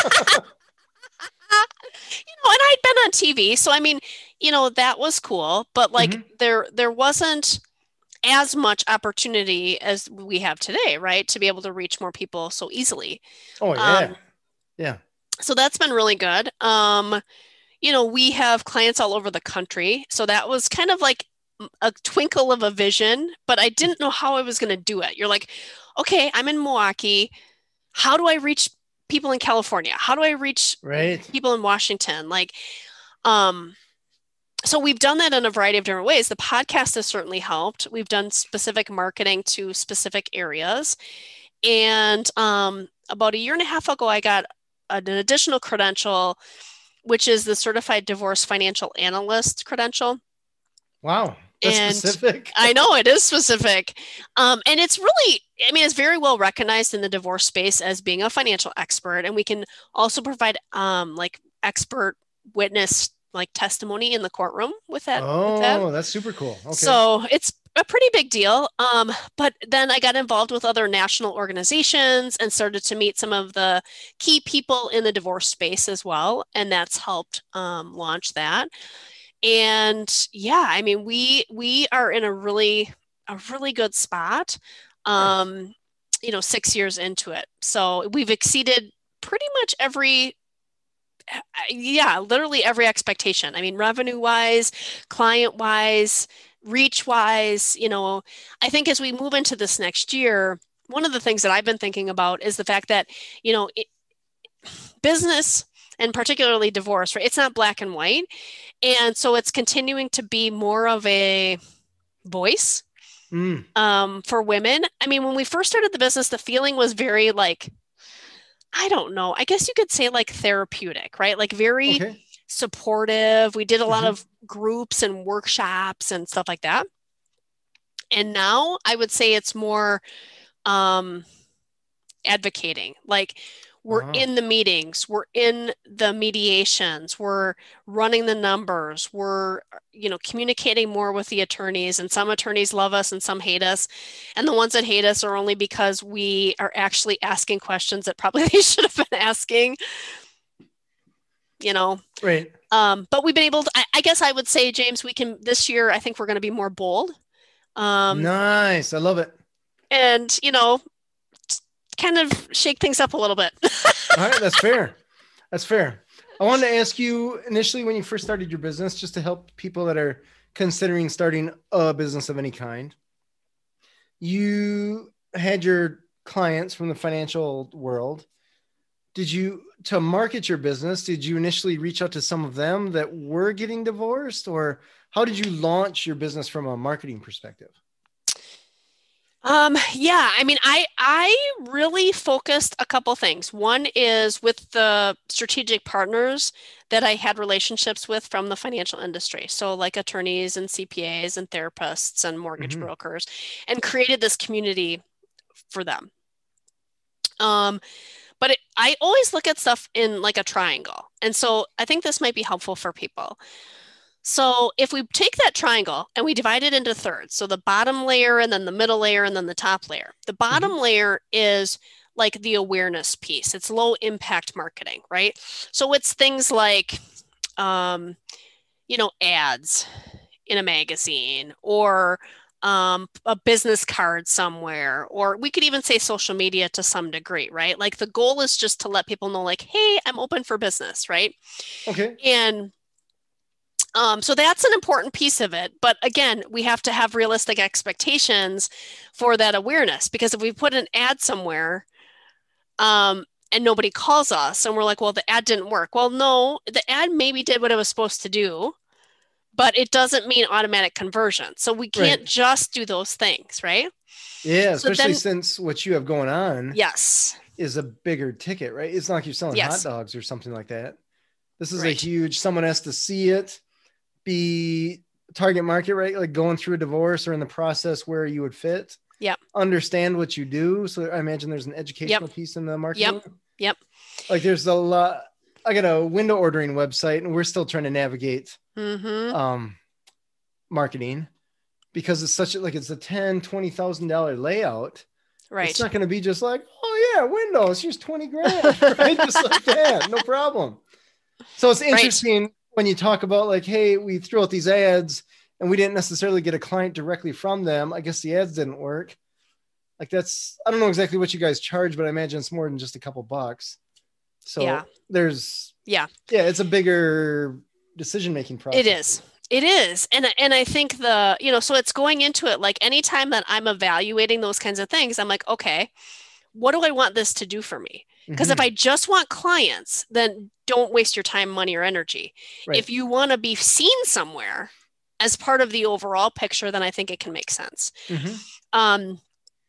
know, and I'd been on T V, so I mean, you know, that was cool, but like
Mhm.
there there wasn't as much opportunity as we have today, right? To be able to reach more people so easily.
Oh yeah.
Um,
Yeah.
so that's been really good. Um, you know, we have clients all over the country, so that was kind of like a twinkle of a vision, but I didn't know how I was going to do it. You're like, okay, I'm in Milwaukee. How do I reach people in California? How do I reach
Right.
people in Washington? Like, um, so we've done that in a variety of different ways. The podcast has certainly helped. We've done specific marketing to specific areas. And um, about a year and a half ago, I got an additional credential, which is the Certified Divorce Financial Analyst credential.
Wow. That's
And
specific.
I know it is specific. Um, and it's really, I mean, it's very well recognized in the divorce space as being a financial expert. And we can also provide um, like expert witness like testimony in the courtroom with that.
Oh,
with that.
that's super cool. Okay.
So it's a pretty big deal. Um, but then I got involved with other national organizations and started to meet some of the key people in the divorce space as well. And that's helped um, launch that. And yeah, I mean, we we are in a really a really good spot. Um, nice. You know, six years into it. So we've exceeded pretty much every yeah, literally every expectation. I mean, revenue wise, client wise, reach wise, you know, I think as we move into this next year, one of the things that I've been thinking about is the fact that, you know, it, business and particularly divorce, right? It's not black and white. And so it's continuing to be more of a voice
Mm.
um, for women. I mean, when we first started the business, the feeling was very like, I don't know, I guess you could say like therapeutic, right? Like very
Okay.
supportive. We did a lot
Mhm.
of groups and workshops and stuff like that. And now I would say it's more um, advocating. Like we're
Uh-huh.
in the meetings, we're in the mediations, we're running the numbers, we're, you know, communicating more with the attorneys. And some attorneys love us and some hate us. And the ones that hate us are only because we are actually asking questions that probably they should have been asking. You know,
Right.
Um, but we've been able to, I, I guess I would say, James, we can, this year, I think we're going to be more bold. Um,
Nice. I love it.
and, you know, kind of shake things up a little bit.
All right. That's fair. That's fair. I wanted to ask you initially when you first started your business, just to help people that are considering starting a business of any kind. You had your clients from the financial world. Did you, to market your business, did you initially reach out to some of them that were getting divorced, or how did you launch your business from a marketing perspective?
Um, yeah, I mean, I I really focused a couple things. One is with the strategic partners that I had relationships with from the financial industry. So like attorneys and C P As and therapists and mortgage
Hmm.
brokers, and created this community for them. Um, but it, I always look at stuff in like a triangle. And so I think this might be helpful for people. So if we take that triangle and we divide it into thirds, so the bottom layer and then the middle layer and then the top layer. The
Hmm.
bottom layer is like the awareness piece. It's low impact marketing, right? So it's things like, um, you know, ads in a magazine or um, a business card somewhere, or we could even say social media to some degree, right? Like the goal is just to let people know, like, hey, I'm open for business, right?
Okay.
And um, so that's an important piece of it. But again, we have to have realistic expectations for that awareness because if we put an ad somewhere um, and nobody calls us and we're like, well, the ad didn't work. Well, no, the ad maybe did what it was supposed to do, but it doesn't mean automatic conversion. So we can't
Right.
just do those things, right?
Yeah,
So
especially
then,
since what you have going on
yes,
is a bigger ticket, right? It's not like you're selling hot
yes,
dogs or something like that. This is a
right.
huge, someone has to see it, be target market, right? Like going through a divorce or in the process where you would fit,
Yep,
understand what you do. So I imagine there's an
yep,
educational piece in the
yep,
marketing.
yep.
Like there's a lot. I got a window ordering website and we're still trying to navigate
Mm-hmm.
um, marketing because it's such a, like it's a ten, twenty thousand dollar layout. It's
Right.
not going to be just like, oh yeah, Windows, here's twenty grand, right? Just like that, no problem. So it's
Right.
interesting when you talk about like, hey, we threw out these ads and we didn't necessarily get a client directly from them. I guess the ads didn't work. Like that's, I don't know exactly what you guys charge, but I imagine it's more than just a couple bucks.
Yeah.
So there's,
Yeah.
yeah, it's a bigger decision-making
It
process.
is. It is. And and I think the, you know, so it's going into it like anytime that I'm evaluating those kinds of things, I'm like, okay, what do I want this to do for me? Because if
Mm-hmm.
I just want clients, then don't waste your time, money, or energy.
Right.
If you want to be seen somewhere as part of the overall picture, then I think it can make sense.
Mm-hmm.
Um,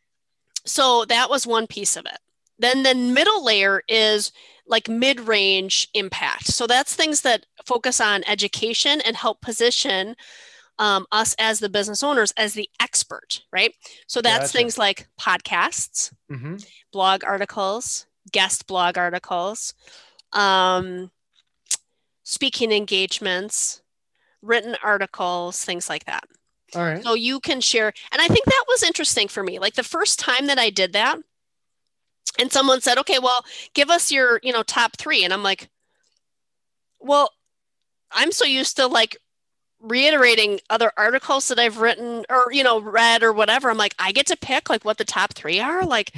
so that was one piece of it. Then the middle layer is like mid-range impact. So that's things that focus on education and help position um, us as the business owners as the expert, right? So that's
Gotcha.
things like podcasts,
Mm-hmm.
blog articles, guest blog articles, um, speaking engagements, written articles, things like that.
All right.
So you can share. And I think that was interesting for me. Like the first time that I did that, and someone said, okay, well, give us your, you know, top three. And I'm like, well, I'm so used to like reiterating other articles that I've written or, you know, read or whatever. I'm like, I get to pick like what the top three are. Like,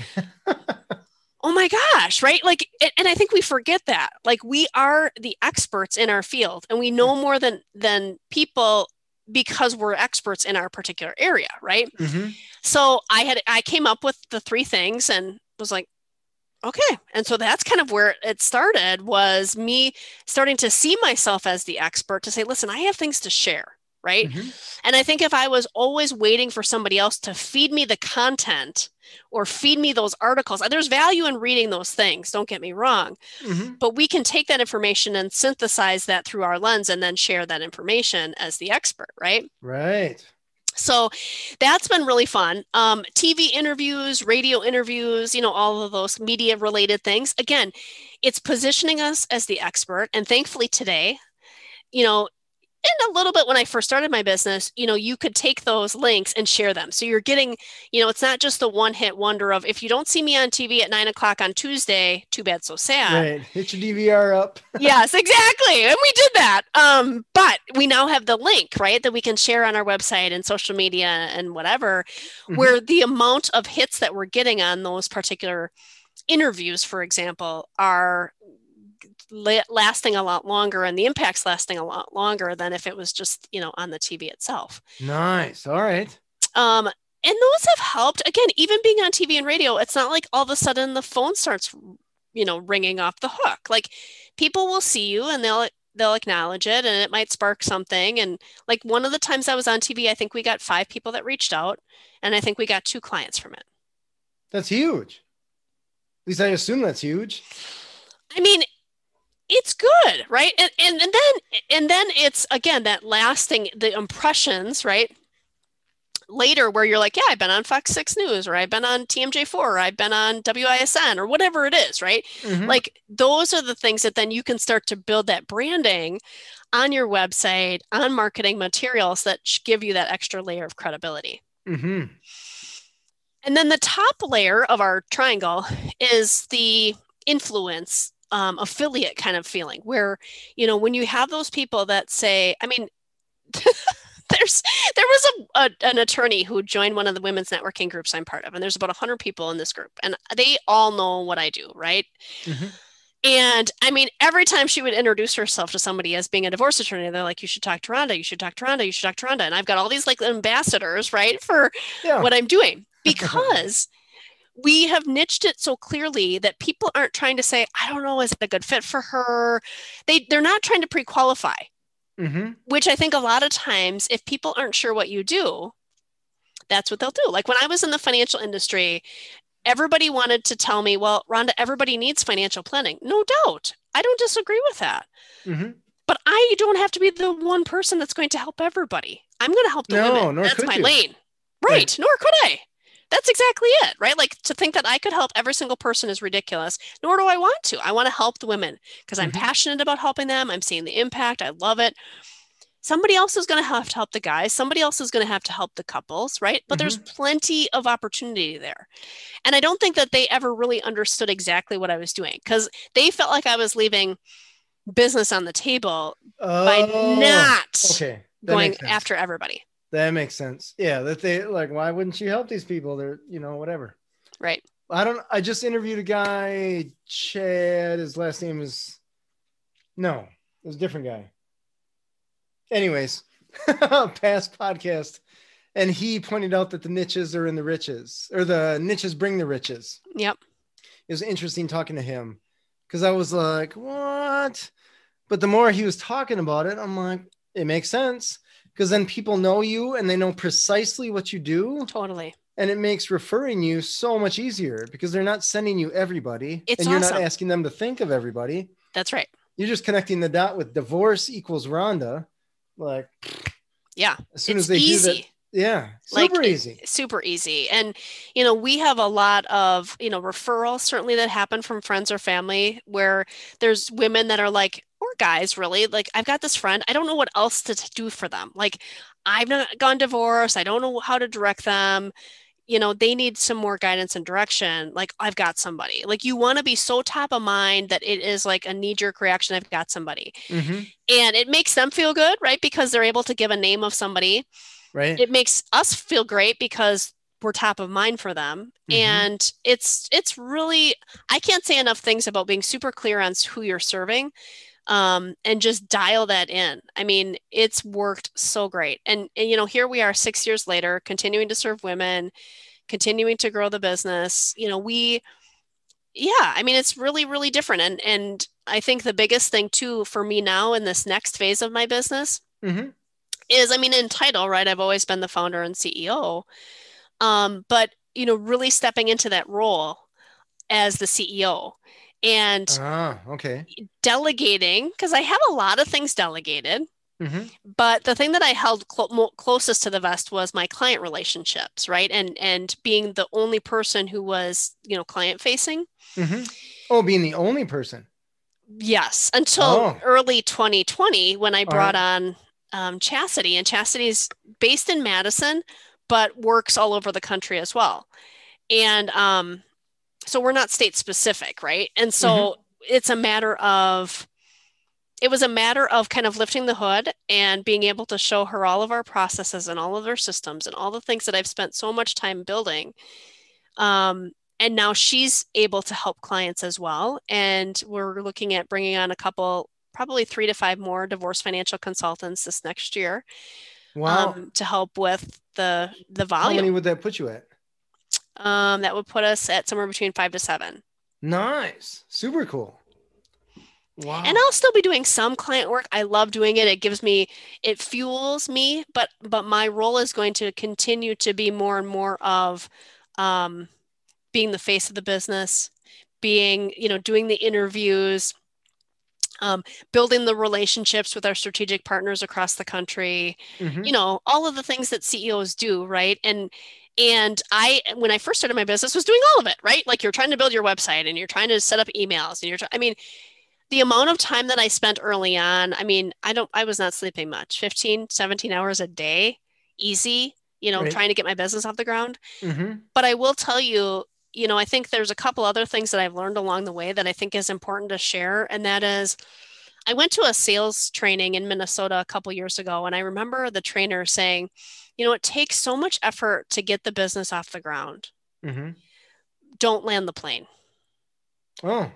oh my gosh, right? Like, and I think we forget that. Like, we are the experts in our field and we know more than than people because we're experts in our particular area, right?
Mm-hmm.
So I had I came up with the three things and was like, okay. And so that's kind of where it started was me starting to see myself as the expert to say, listen, I have things to share, right?
Mm-hmm.
And I think if I was always waiting for somebody else to feed me the content or feed me those articles, there's value in reading those things, don't get me wrong.
Mm-hmm.
But we can take that information and synthesize that through our lens and then share that information as the expert, right?
Right.
So that's been really fun. Um, T V interviews, radio interviews, you know, all of those media related things. Again, it's positioning us as the expert. And thankfully today, you know, and a little bit when I first started my business, you know, you could take those links and share them. So you're getting, you know, it's not just the one hit wonder of if you don't see me on T V at nine o'clock on Tuesday, too bad, so sad.
Right. Hit your D V R up.
Yes, exactly. And we did that. Um, but we now have the link, right, that we can share on our website and social media and whatever,
Mm-hmm.
where the amount of hits that we're getting on those particular interviews, for example, are la- lasting a lot longer and the impact's lasting a lot longer than if it was just, you know, on the T V itself.
Nice. All right.
Um, and those have helped. Again, even being on T V and radio, it's not like all of a sudden the phone starts, you know, ringing off the hook. Like people will see you and they'll they'll acknowledge it and it might spark something. And like one of the times I was on T V, I think we got five people that reached out and I think we got two clients from it.
That's huge. At least I assume that's huge.
I mean, it's good, right? And, and and then and then it's again that last thing, the impressions, right? Later where you're like, yeah, I've been on Fox six News or I've been on T M J four or I've been on W I S N or whatever it is, right?
Mhm.
Like those are the things that then you can start to build that branding on your website, on marketing materials that give you that extra layer of credibility.
Mm-hmm.
And then the top layer of our triangle is the influence um, affiliate kind of feeling where, you know, when you have those people that say, I mean, there's there was a, a an attorney who joined one of the women's networking groups I'm part of, and there's about one hundred people in this group, and they all know what I do, right?
Mm-hmm.
And I mean, every time she would introduce herself to somebody as being a divorce attorney, they're like, you should talk to Rhonda, you should talk to Rhonda, you should talk to Rhonda. And I've got all these like ambassadors, right, for
Yeah.
what I'm doing because we have niched it so clearly that people aren't trying to say, I don't know, is it a good fit for her? They, they're not trying to pre-qualify,
Mm-hmm.
which I think a lot of times, if people aren't sure what you do, that's what they'll do. Like when I was in the financial industry, everybody wanted to tell me, well, Rhonda, everybody needs financial planning. No doubt. I don't disagree with that.
Mm-hmm.
But I don't have to be the one person that's going to help everybody. I'm going to help the
No,
women.
nor
That's
could
my
you.
lane. Right.
Right.
Nor could I. That's exactly it, right? Like to think that I could help every single person is ridiculous, nor do I want to. I want to help the women because I'm
Mhm.
passionate about helping them. I'm seeing the impact. I love it. Somebody else is going to have to help the guys. Somebody else is going to have to help the couples, right? But there's plenty of opportunity there. And I don't think that they ever really understood exactly what I was doing because they felt like I was leaving business on the table by
Oh,
not
okay. That
going
makes sense.
after everybody.
That makes sense. Yeah, that they like, why wouldn't you help these people? They're, you know, whatever.
Right.
I don't, I just interviewed a guy, Chad. His last name is, no, it was a different guy. Anyways, past podcast. And he pointed out that the niches are in the riches, or the niches bring the riches.
Yep.
It was interesting talking to him because I was like, what? But the more he was talking about it, I'm like, it makes sense. Because then people know you and they know precisely what you do.
Totally.
And it makes referring you so much easier because they're not sending you everybody.
It's
and you're
awesome.
not asking them to think of everybody.
That's right.
You're just connecting the dot with divorce equals Rhonda. Like,
yeah,
as soon
it's
as they
easy.
do that. Yeah, super
like,
easy.
Super easy. And, you know, we have a lot of, you know, referrals certainly that happen from friends or family where there's women that are like, or guys really, like, I've got this friend, I don't know what else to do for them. Like, I've not gone divorced. I don't know how to direct them. You know, they need some more guidance and direction. Like, I've got somebody. Like, you want to be so top of mind that it is like a knee-jerk reaction. I've got somebody.
Mm-hmm.
And it makes them feel good, right? Because they're able to give a name of somebody.
Right.
It makes us feel great because we're top of mind for them. Mm-hmm. And it's it's really, I can't say enough things about being super clear on who you're serving. Um, and just dial that in. I mean, it's worked so great. And, and, you know, here we are six years later, continuing to serve women, continuing to grow the business. You know, we, yeah, I mean, it's really, really different. And, and I think the biggest thing too, for me now in this next phase of my business
mm-hmm.
is, I mean, in title, right? I've always been the founder and C E O. Um, but, you know, really stepping into that role as the C E O. And
ah, okay.
delegating, because I have a lot of things delegated,
mm-hmm.
but the thing that I held cl- closest to the vest was my client relationships, right? And and being the only person who was, you know, client facing.
Mm-hmm. Oh, being the only person.
Yes, until oh. early twenty twenty when I brought right. on um, Chastity, and Chastity's based in Madison, but works all over the country as well. And um, so we're not state specific, right? And so mm-hmm. it's a matter of, it was a matter of kind of lifting the hood and being able to show her all of our processes and all of our systems and all the things that I've spent so much time building. Um, and now she's able to help clients as well. And we're looking at bringing on a couple, probably three to five more divorce financial consultants this next year.
Wow.
Um, to help with the, the volume.
How many would that put you at?
Um, that would put us at somewhere between five to seven.
Nice. Super cool.
And
Wow.
I'll still be doing some client work. I love doing it. It gives me, it fuels me, but but my role is going to continue to be more and more of um, being the face of the business, being, you know, doing the interviews, um, building the relationships with our strategic partners across the country, you
Mm-hmm.
know, all of the things that C E Os do, right? And and I, when I first started my business, was doing all of it, right? Like you're trying to build your website and you're trying to set up emails and you're, try- I mean, the amount of time that I spent early on, I mean, I don't, I was not sleeping much, fifteen, seventeen hours a day, easy, you know,
Right.
trying to get my business off the ground.
Mm-hmm.
But I will tell you, you know, I think there's a couple other things that I've learned along the way that I think is important to share. And that is, I went to a sales training in Minnesota a couple years ago, and I remember the trainer saying, you know, it takes so much effort to get the business off the ground.
Mm-hmm.
Don't land the plane.
Oh,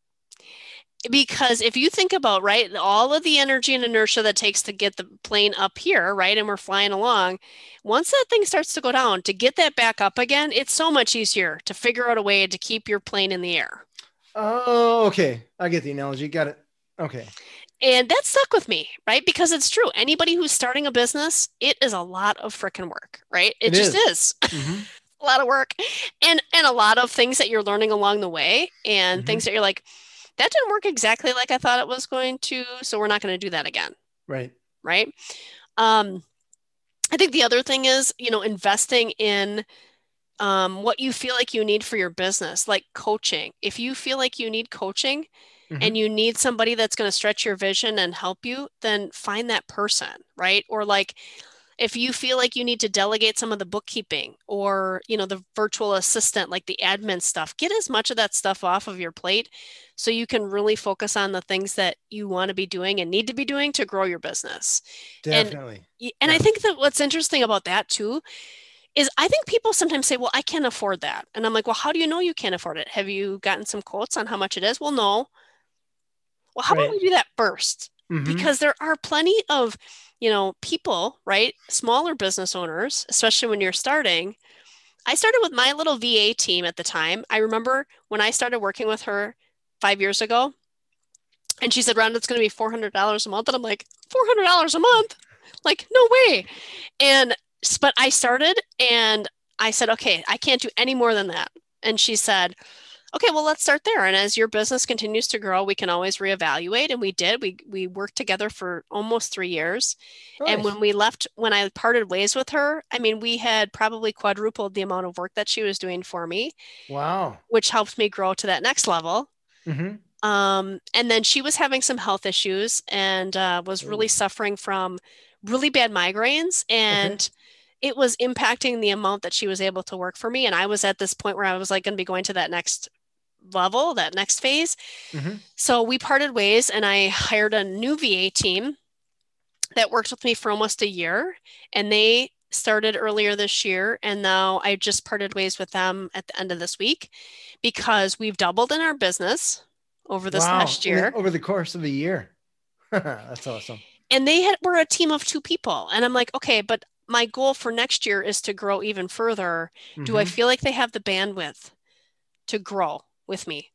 Because if you think about, right, all of the energy and inertia that takes to get the plane up here, right, and we're flying along, once that thing starts to go down, to get that back up again, it's so much easier to figure out a way to keep your plane in the air.
oh, okay. I get the analogy. Got it. Okay.
And that stuck with me, right? Because it's true. Anybody who's starting a business, it is a lot of freaking work, right? It
It
just
is.
is
Mm-hmm.
a lot of work, and and a lot of things that you're learning along the way, and
Mm-hmm.
things that you're like, that didn't work exactly like I thought it was going to, so we're not going to do that again,
Right.
right? Um, I think the other thing is, you know, investing in um, what you feel like you need for your business, like coaching. If you feel like you need coaching
Mm-hmm.
and you need somebody that's going to stretch your vision and help you, then find that person, right? Or like if you feel like you need to delegate some of the bookkeeping or, you know, the virtual assistant, like the admin stuff, get as much of that stuff off of your plate so you can really focus on the things that you want to be doing and need to be doing to grow your business. And
Definitely.
and I
Yeah.
think that what's interesting about that too is I think people sometimes say, well, I can't afford that. And I'm like, well, how do you know you can't afford it? Have you gotten some quotes on how much it is? Well, no. Well, how about
Right.
we do that first?
Mm-hmm.
Because there are plenty of, you know, people, right? Smaller business owners, especially when you're starting. I started with my little V A team at the time. I remember when I started working with her five years ago, and she said, Rhonda, it's going to be four hundred dollars a month. And I'm like, four hundred dollars a month? Like, no way. And, but I started and I said, okay, I can't do any more than that. And she said, okay, well, let's start there. And as your business continues to grow, we can always reevaluate. And we did. We we worked together for almost three years. And
Nice.
when we left, when I parted ways with her, I mean, we had probably quadrupled the amount of work that she was doing for me,
Wow.
which helped me grow to that next level.
Mm-hmm.
Um, and then she was having some health issues and uh, was really
Oh,
suffering from really bad migraines.
okay.
And it was impacting the amount that she was able to work for me. And I was at this point where I was like going to be going to that next level, that next phase.
Mm-hmm.
So we parted ways and I hired a new V A team that worked with me for almost a year. And they started earlier this year. And now I just parted ways with them at the end of this week because we've doubled in our business over this
Wow.
last
And then
year.
over the course of the year. That's awesome.
And they had, were a team of two people. And I'm like, okay, but my goal for next year is to grow even further. Do I
Mm-hmm.
feel like they have the bandwidth to grow with me?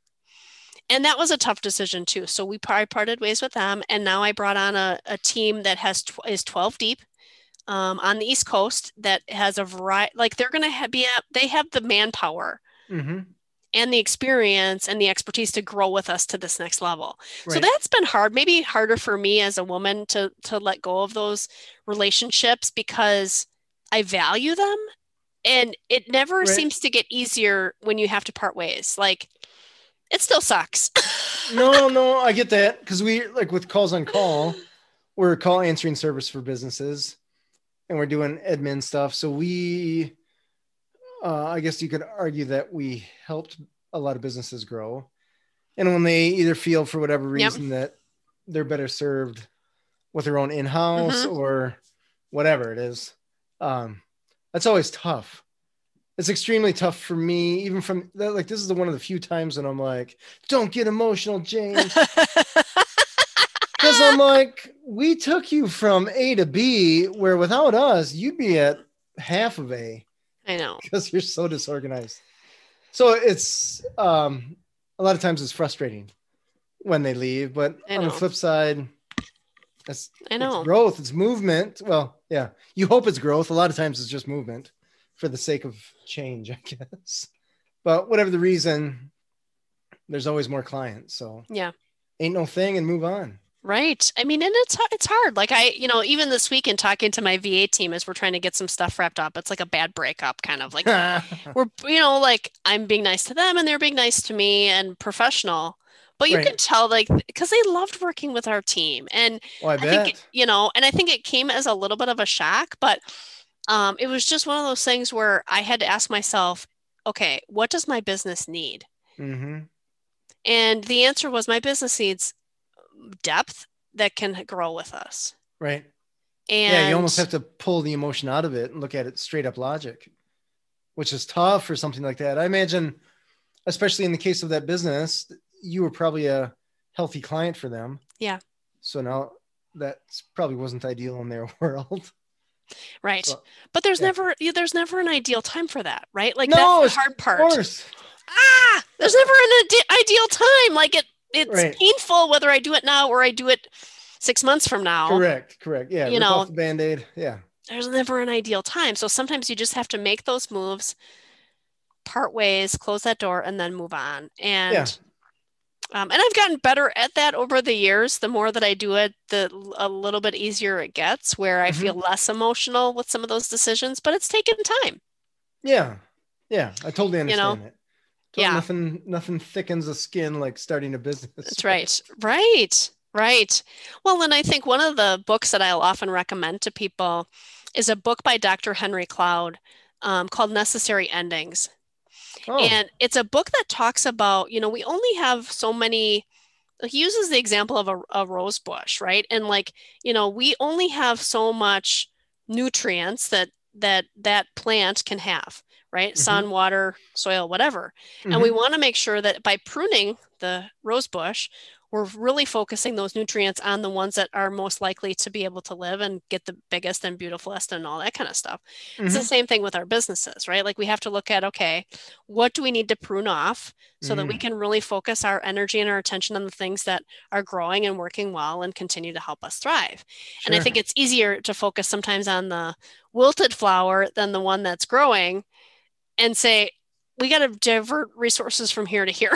And that was a tough decision too. So we probably parted ways with them. And now I brought on a, a team that has tw- is twelve deep um, on the East Coast that has a variety, like they're going to ha- be, a, they have the manpower
Mm-hmm.
and the experience and the expertise to grow with us to this next level. So
Right.
that's been hard, maybe harder for me as a woman to to let go of those relationships because I value them and it never
Right.
seems to get easier when you have to part ways. Like it still sucks.
No, no, I get that because we like with calls on call, we're a call answering service for businesses, and we're doing admin stuff. So we, uh, I guess you could argue that we helped a lot of businesses grow, and when they either feel for whatever
Yep.
reason that they're better served with their own in-house
Hmm.
or whatever it is, um, that's always tough. It's extremely tough for me, even from like this is the one of the few times when I'm like, don't get emotional, James. Because I'm like, we took you from A to B, where without us, you'd be at half of A
I know.
because you're so disorganized. So it's um, a lot of times it's frustrating when they leave. But
I
on the
know.
flip side, that's
I know.
it's growth, it's movement. Well, yeah, you hope it's growth. A lot of times it's just movement for the sake of change, I guess. But whatever the reason, there's always more clients. So
Yeah.
ain't no thing, and move on.
Right. I mean, and it's it's hard. Like I, you know, even this weekend talking to my V A team as we're trying to get some stuff wrapped up, it's like a bad breakup kind of like we're, you know, like I'm being nice to them and they're being nice to me and professional. But you
Right.
can tell like because they loved working with our team. And
Oh, I
I
bet.
think, you know, and I think it came as a little bit of a shock, but um, it was just one of those things where I had to ask myself, okay, what does my business need?
Mm-hmm.
And the answer was my business needs depth that can grow with us.
Right.
And
Yeah, you almost have to pull the emotion out of it and look at it straight up logic, which is tough for something like that. I imagine, especially in the case of that business, you were probably a healthy client for them.
Yeah.
So now that probably wasn't ideal in their world.
Right.
So,
but there's
yeah.
never yeah, there's never an ideal time for that, right? Like
no,
that's the hard part.
Of course.
Ah, there's never an ide- ideal time. Like it it's
Right.
painful whether I do it now or I do it six months from now.
Correct. Correct. Yeah.
You
Rip
know,
off the Band-Aid. Yeah.
There's never an ideal time. So sometimes you just have to make those moves, part ways, close that door, and then move on. And
Yeah.
Um, and I've gotten better at that over the years. The more that I do it, the a little bit easier it gets, where I
Mhm.
feel less emotional with some of those decisions, but it's taken time.
Yeah. Yeah. I totally understand
know?
that. Totally
Yeah.
Nothing, nothing thickens the skin like starting a business.
That's right. Right. Right. Well, and I think one of the books that I'll often recommend to people is a book by Doctor Henry Cloud um, called Necessary Endings.
Oh,
And it's a book that talks about, you know, we only have so many, he uses the example of a, a rose bush, right? And like, you know, we only have so much nutrients that that that plant can have, right?
Mhm.
Sun, water, soil, whatever. And we want to make sure that by pruning the rose bush, we're really focusing those nutrients on the ones that are most likely to be able to live and get the biggest and beautifulest and all that kind of stuff. It's the
Mhm.
same thing with our businesses, right? Like we have to look at, okay, what do we need to prune off so that we
Mm.
can really focus our energy and our attention on the things that are growing and working well and continue to help us thrive. And I
Sure.
think it's easier to focus sometimes on the wilted flower than the one that's growing and say, we got to divert resources from here to here.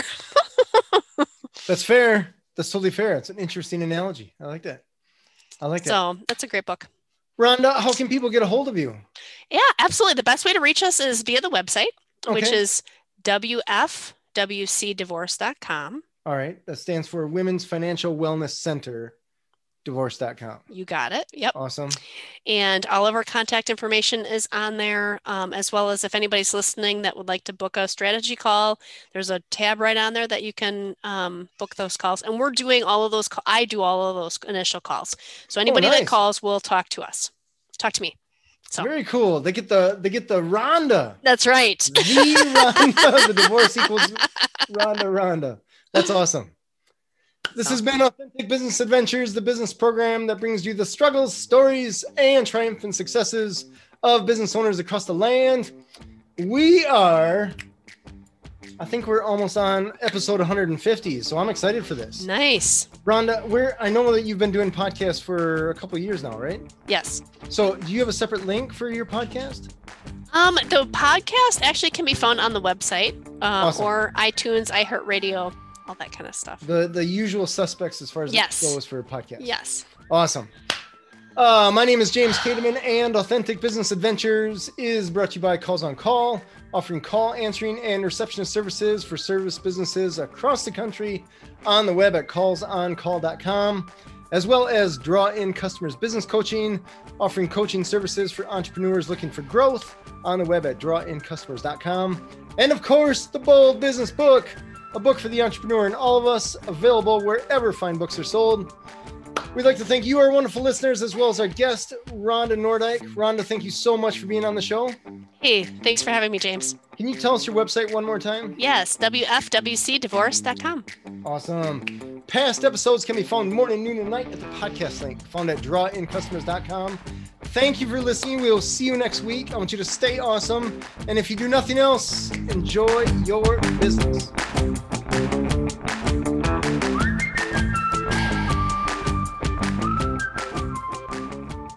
That's fair. That's totally fair. It's an interesting analogy. I like that. I like that.
So that's a great book.
Rhonda, how can people get a hold of you?
Yeah, absolutely. The best way to reach us is via the website, which
Okay.
is w f w c divorce dot com.
All right. That stands for Women's Financial Wellness Center, divorce dot com.
You got it. Yep.
Awesome.
And all of our contact information is on there, um, as well as if anybody's listening that would like to book a strategy call, there's a tab right on there that you can um, book those calls. And we're doing all of those. I do all of those initial calls. So anybody
nice.
that calls will talk to us, talk to me. So
Very cool. They get the they get the Rhonda.
that's right.
The Rhonda. The divorce equals Rhonda Rhonda. That's awesome. This has been Authentic Business Adventures, the business program that brings you the struggles, stories, and triumphant successes of business owners across the land. We are, I think we're almost on episode one hundred fifty, so I'm excited for this.
Nice.
Rhonda, we're, I know that you've been doing podcasts for a couple of years now, right?
Yes.
So do you have a separate link for your podcast?
Um, the podcast actually can be found on the website um,
Awesome.
or iTunes, iHeartRadio, all that kind of stuff.
The the usual suspects as far as
Yes.
it goes for podcasts.
Yes.
Awesome. Uh, my name is James Kateman, and Authentic Business Adventures is brought to you by Calls on Call, offering call answering and receptionist services for service businesses across the country on the web at calls on call dot com, as well as Draw In Customers Business Coaching, offering coaching services for entrepreneurs looking for growth on the web at draw in customers dot com. And of course, the Bold Business Book, a book for the entrepreneur and all of us, available wherever fine books are sold. We'd like to thank you, our wonderful listeners, as well as our guest, Rhonda Nordyke. Rhonda, thank you so much for being on the show.
Hey, thanks for having me, James.
Can you tell us your website one more time?
Yes, w f w c divorce dot com.
Awesome. Past episodes can be found morning, noon, and night at the podcast link found at draw in customers dot com. Thank you for listening. We will see you next week. I want you to stay awesome. And if you do nothing else, enjoy your business.